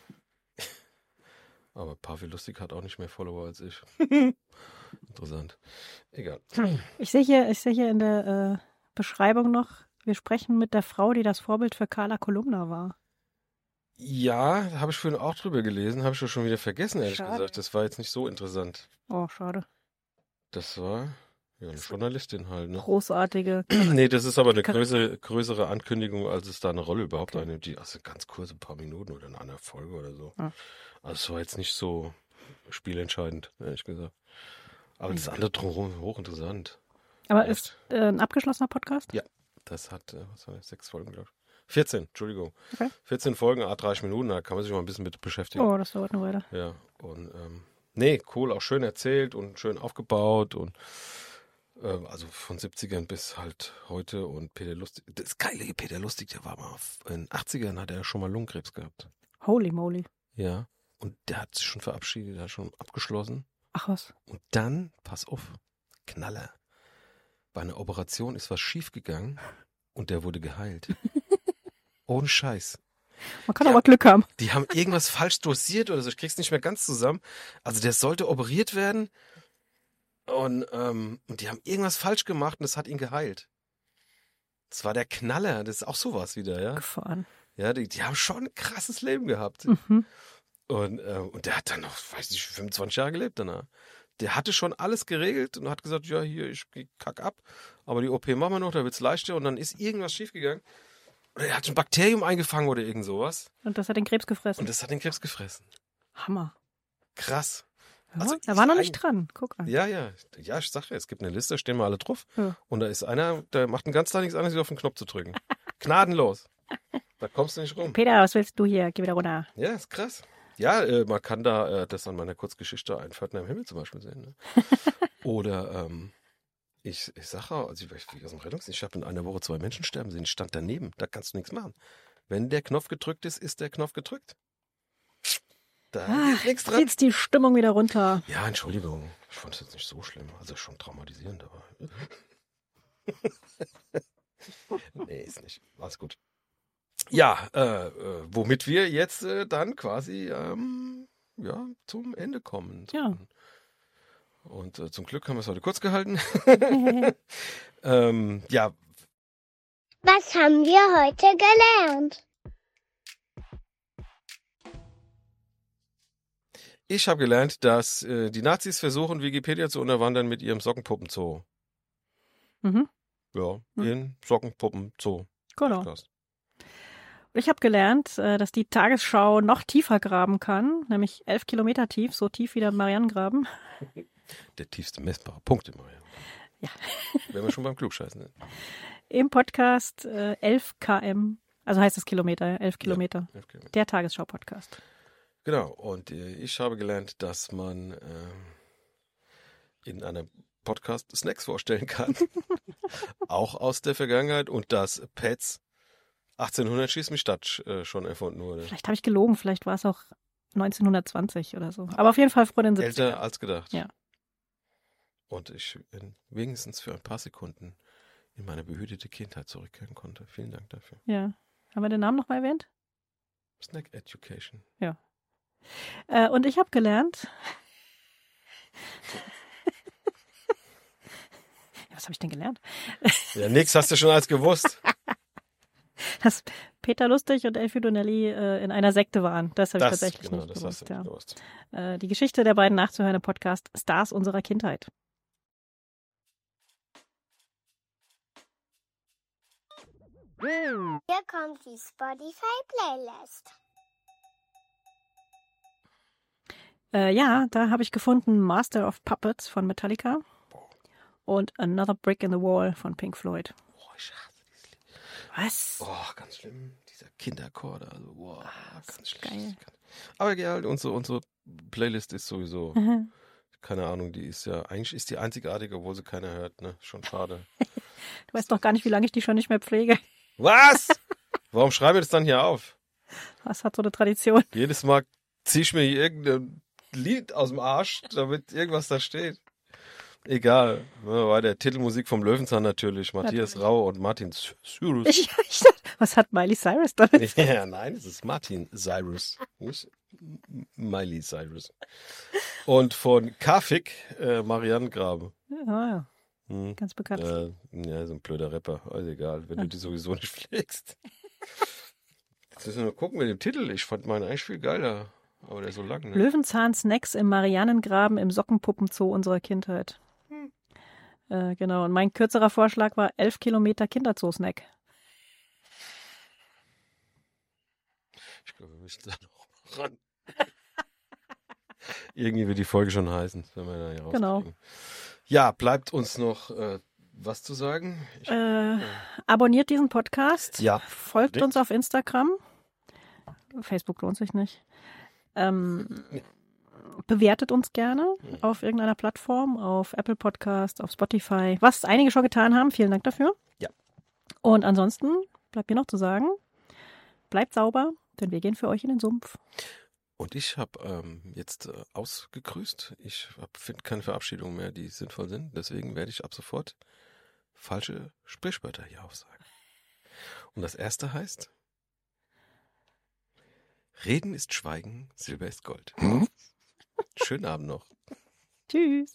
Aber Pavi Lustig hat auch nicht mehr Follower als ich. Interessant. Egal. Ich sehe hier, ich sehe hier in der äh, Beschreibung noch, wir sprechen mit der Frau, die das Vorbild für Carla Kolumna war. Ja, da habe ich vorhin auch drüber gelesen, habe ich schon wieder vergessen, ehrlich Schade. gesagt. Das war jetzt nicht so interessant. Oh, schade. Das war ja eine Journalistin halt, ne? Großartige. Nee, das ist aber eine größere, größere Ankündigung, als es da eine Rolle überhaupt okay. einnimmt. Die, also ganz kurz, ein paar Minuten oder in einer Folge oder so. Ja. Also es war jetzt nicht so spielentscheidend, ehrlich gesagt. Aber das andere drumherum hochinteressant. Aber ja. ist äh, ein abgeschlossener Podcast? Ja, das hat, äh, was war das, sechs Folgen, glaube ich. vierzehn, Entschuldigung. Okay. vierzehn Folgen, ah, dreißig Minuten, da kann man sich mal ein bisschen mit beschäftigen. Oh, das dauert eine Weile. Ja, und ähm, nee, cool, auch schön erzählt und schön aufgebaut und äh, also von siebzigern bis halt heute und Peter Lustig, das geile Peter Lustig, der war mal in den achtzigern, hat er schon mal Lungenkrebs gehabt. Holy moly. Ja, und der hat sich schon verabschiedet, der hat schon abgeschlossen. Ach was. Und dann, pass auf, Knaller, bei einer Operation ist was schiefgegangen und der wurde geheilt. Ohne Scheiß. Man kann die aber haben, Glück haben. Die haben irgendwas falsch dosiert oder so. Ich krieg's nicht mehr ganz zusammen. Also der sollte operiert werden und, ähm, und die haben irgendwas falsch gemacht und das hat ihn geheilt. Das war der Knaller. Das ist auch sowas wieder, ja. Gefahren. Ja, die, die haben schon ein krasses Leben gehabt. Mhm. Und, äh, und der hat dann noch, weiß nicht, fünfundzwanzig Jahre gelebt danach. Der hatte schon alles geregelt und hat gesagt, ja, hier, ich kack ab. Aber die O P machen wir noch, da wird's leichter. Und dann ist irgendwas schiefgegangen. Oder er hat ein Bakterium eingefangen oder irgend sowas. Und das hat den Krebs gefressen. Und das hat den Krebs gefressen. Hammer. Krass. Ja, also da war noch nicht dran. Guck an. Ja, ja. Ja, ich sag ja, es gibt eine Liste, stehen wir alle drauf. Ja. Und da ist einer, der macht den ganzen Tag nichts anderes, als auf den Knopf zu drücken. Gnadenlos. Da kommst du nicht rum. Peter, was willst du hier? Geh wieder runter. Ja, ist krass. Ja, äh, man kann da äh, das an meiner Kurzgeschichte Ein Pförtner im Himmel zum Beispiel sehen. Ne? Oder ähm, ich, ich sage, also ich, ich aus dem Rettungsdienst, ich habe in einer Woche zwei Menschen sterben sehen, ich stand daneben, da kannst du nichts machen. Wenn der Knopf gedrückt ist, ist der Knopf gedrückt. Da ah, ist nichts dran. Zieht's die Stimmung wieder runter. Ja, Entschuldigung, ich fand es jetzt nicht so schlimm, also schon traumatisierend, aber nee, ist nicht, alles gut. Ja, äh, äh, womit wir jetzt äh, dann quasi ähm, ja, zum Ende kommen. Ja. Und äh, zum Glück haben wir es heute kurz gehalten. ähm, ja. Was haben wir heute gelernt? Ich habe gelernt, dass äh, die Nazis versuchen, Wikipedia zu unterwandern mit ihrem Sockenpuppenzoo. Mhm. Ja, ihren Sockenpuppenzoo. Genau. Podcast. Ich habe gelernt, dass die Tagesschau noch tiefer graben kann, nämlich elf Kilometer tief, so tief wie der Marianengraben. Der tiefste messbare Punkt im Marianengraben. Ja. Wenn wir schon beim Klugscheißen sind. Im Podcast äh, elf Kilometer, also heißt es Kilometer, elf Kilometer. Ja, elf Kilometer. Der Tagesschau-Podcast. Genau, und äh, ich habe gelernt, dass man äh, in einem Podcast Snacks vorstellen kann. Auch aus der Vergangenheit und dass Pets achtzehnhundert schieß mich Stadt äh, schon erfunden wurde. Vielleicht habe ich gelogen, vielleicht war es auch neunzehnhundertzwanzig oder so. Aber auf jeden Fall vor den siebzigern. Älter als gedacht. Ja. Und ich in, wenigstens für ein paar Sekunden in meine behütete Kindheit zurückkehren konnte. Vielen Dank dafür. Ja. Haben wir den Namen noch mal erwähnt? Snack Education. Ja. Äh, und ich habe gelernt. Was habe ich denn gelernt? Ja, nix hast du schon als gewusst. Dass Peter Lustig und Elfie Donnelly äh, in einer Sekte waren. Das habe ich tatsächlich genau, nicht das gewusst. hast du Ja. nicht gewusst. Äh, die Geschichte der beiden nachzuhören im Podcast Stars unserer Kindheit. Hier kommt die Spotify-Playlist. Äh, ja, da habe ich gefunden Master of Puppets von Metallica und Another Brick in the Wall von Pink Floyd. Oh, ich hasse dieses Lied. Was? Oh, ganz schlimm. Dieser Kinderchor, also, wow, Ah, ganz schlimm. geil. Aber ja, unsere, unsere Playlist ist sowieso, Mhm. keine Ahnung, die ist ja, eigentlich ist die einzigartige, obwohl sie keiner hört, ne? Schon schade. Du weißt doch gar nicht, wie lange ich die schon nicht mehr pflege. Was? Warum schreiben wir das dann hier auf? Was hat so eine Tradition? Jedes Mal zieh ich mir hier irgendein Lied aus dem Arsch, damit irgendwas da steht. Egal. Ja, war der Titelmusik vom Löwenzahn natürlich. Matthias Natürlich. Rau und Martin Cyrus. Ich, ich dachte, was hat Miley Cyrus damit? Ja, nein, es ist Martin Cyrus. Nicht Miley Cyrus. Und von Kafik, äh, Marianengraben. Ja, Hm. ganz bekannt. Äh, ja, so ein blöder Rapper. Also egal, wenn du die sowieso nicht pflegst. Jetzt müssen wir mal gucken mit dem Titel. Ich fand meinen eigentlich viel geiler. Aber der ist so lang, ne? Löwenzahn-Snacks im Marianengraben im Sockenpuppenzoo unserer Kindheit. Äh, genau, und mein kürzerer Vorschlag war elf Kilometer Kinderzoo-Snack. Ich glaube, wir müssen da noch ran. Irgendwie wird die Folge schon heißen, wenn wir da hier rauskriegen. Genau. Ja, bleibt uns noch äh, was zu sagen? Ich, Äh, abonniert diesen Podcast. Ja. Folgt Richtig. uns auf Instagram. Facebook lohnt sich nicht. Ähm, bewertet uns gerne auf irgendeiner Plattform, auf Apple Podcast, auf Spotify, was einige schon getan haben. Vielen Dank dafür. Ja. Und ansonsten bleibt mir noch zu sagen, bleibt sauber, denn wir gehen für euch in den Sumpf. Und ich habe ähm, jetzt äh, ausgegrüßt. Ich finde keine Verabschiedungen mehr, die sinnvoll sind. Deswegen werde ich ab sofort falsche Sprichwörter hier aufsagen. Und das erste heißt: Reden ist Schweigen, Silber ist Gold. Schönen Abend noch. Tschüss.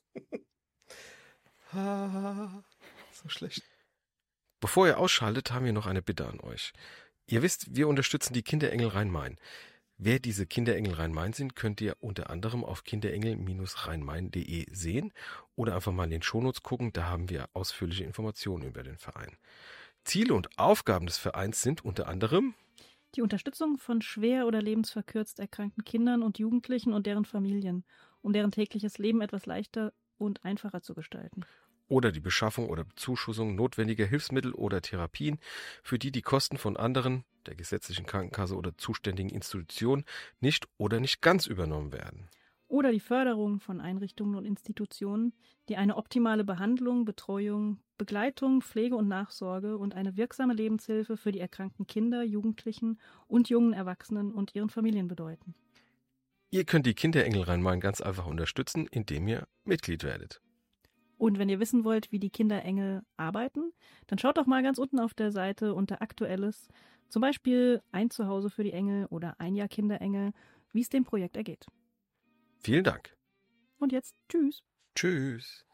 Ah, so schlecht. Bevor ihr ausschaltet, haben wir noch eine Bitte an euch. Ihr wisst, wir unterstützen die Kinderengel Rhein-Main. Wer diese Kinderengel Rhein-Main sind, könnt ihr unter anderem auf kinderengel Rhein-Main punkt de sehen oder einfach mal in den Shownotes gucken, da haben wir ausführliche Informationen über den Verein. Ziele und Aufgaben des Vereins sind unter anderem Die Unterstützung von schwer oder lebensverkürzt erkrankten Kindern und Jugendlichen und deren Familien, um deren tägliches Leben etwas leichter und einfacher zu gestalten. oder die Beschaffung oder Bezuschussung notwendiger Hilfsmittel oder Therapien, für die die Kosten von anderen, der gesetzlichen Krankenkasse oder zuständigen Institutionen nicht oder nicht ganz übernommen werden. Oder die Förderung von Einrichtungen und Institutionen, die eine optimale Behandlung, Betreuung, Begleitung, Pflege und Nachsorge und eine wirksame Lebenshilfe für die erkrankten Kinder, Jugendlichen und jungen Erwachsenen und ihren Familien bedeuten. Ihr könnt die Kinderengel Rhein-Main ganz einfach unterstützen, indem ihr Mitglied werdet. Und wenn ihr wissen wollt, wie die Kinderengel arbeiten, dann schaut doch mal ganz unten auf der Seite unter Aktuelles, zum Beispiel ein Zuhause für die Engel oder ein Jahr Kinderengel, wie es dem Projekt ergeht. Vielen Dank. Und jetzt tschüss. Tschüss.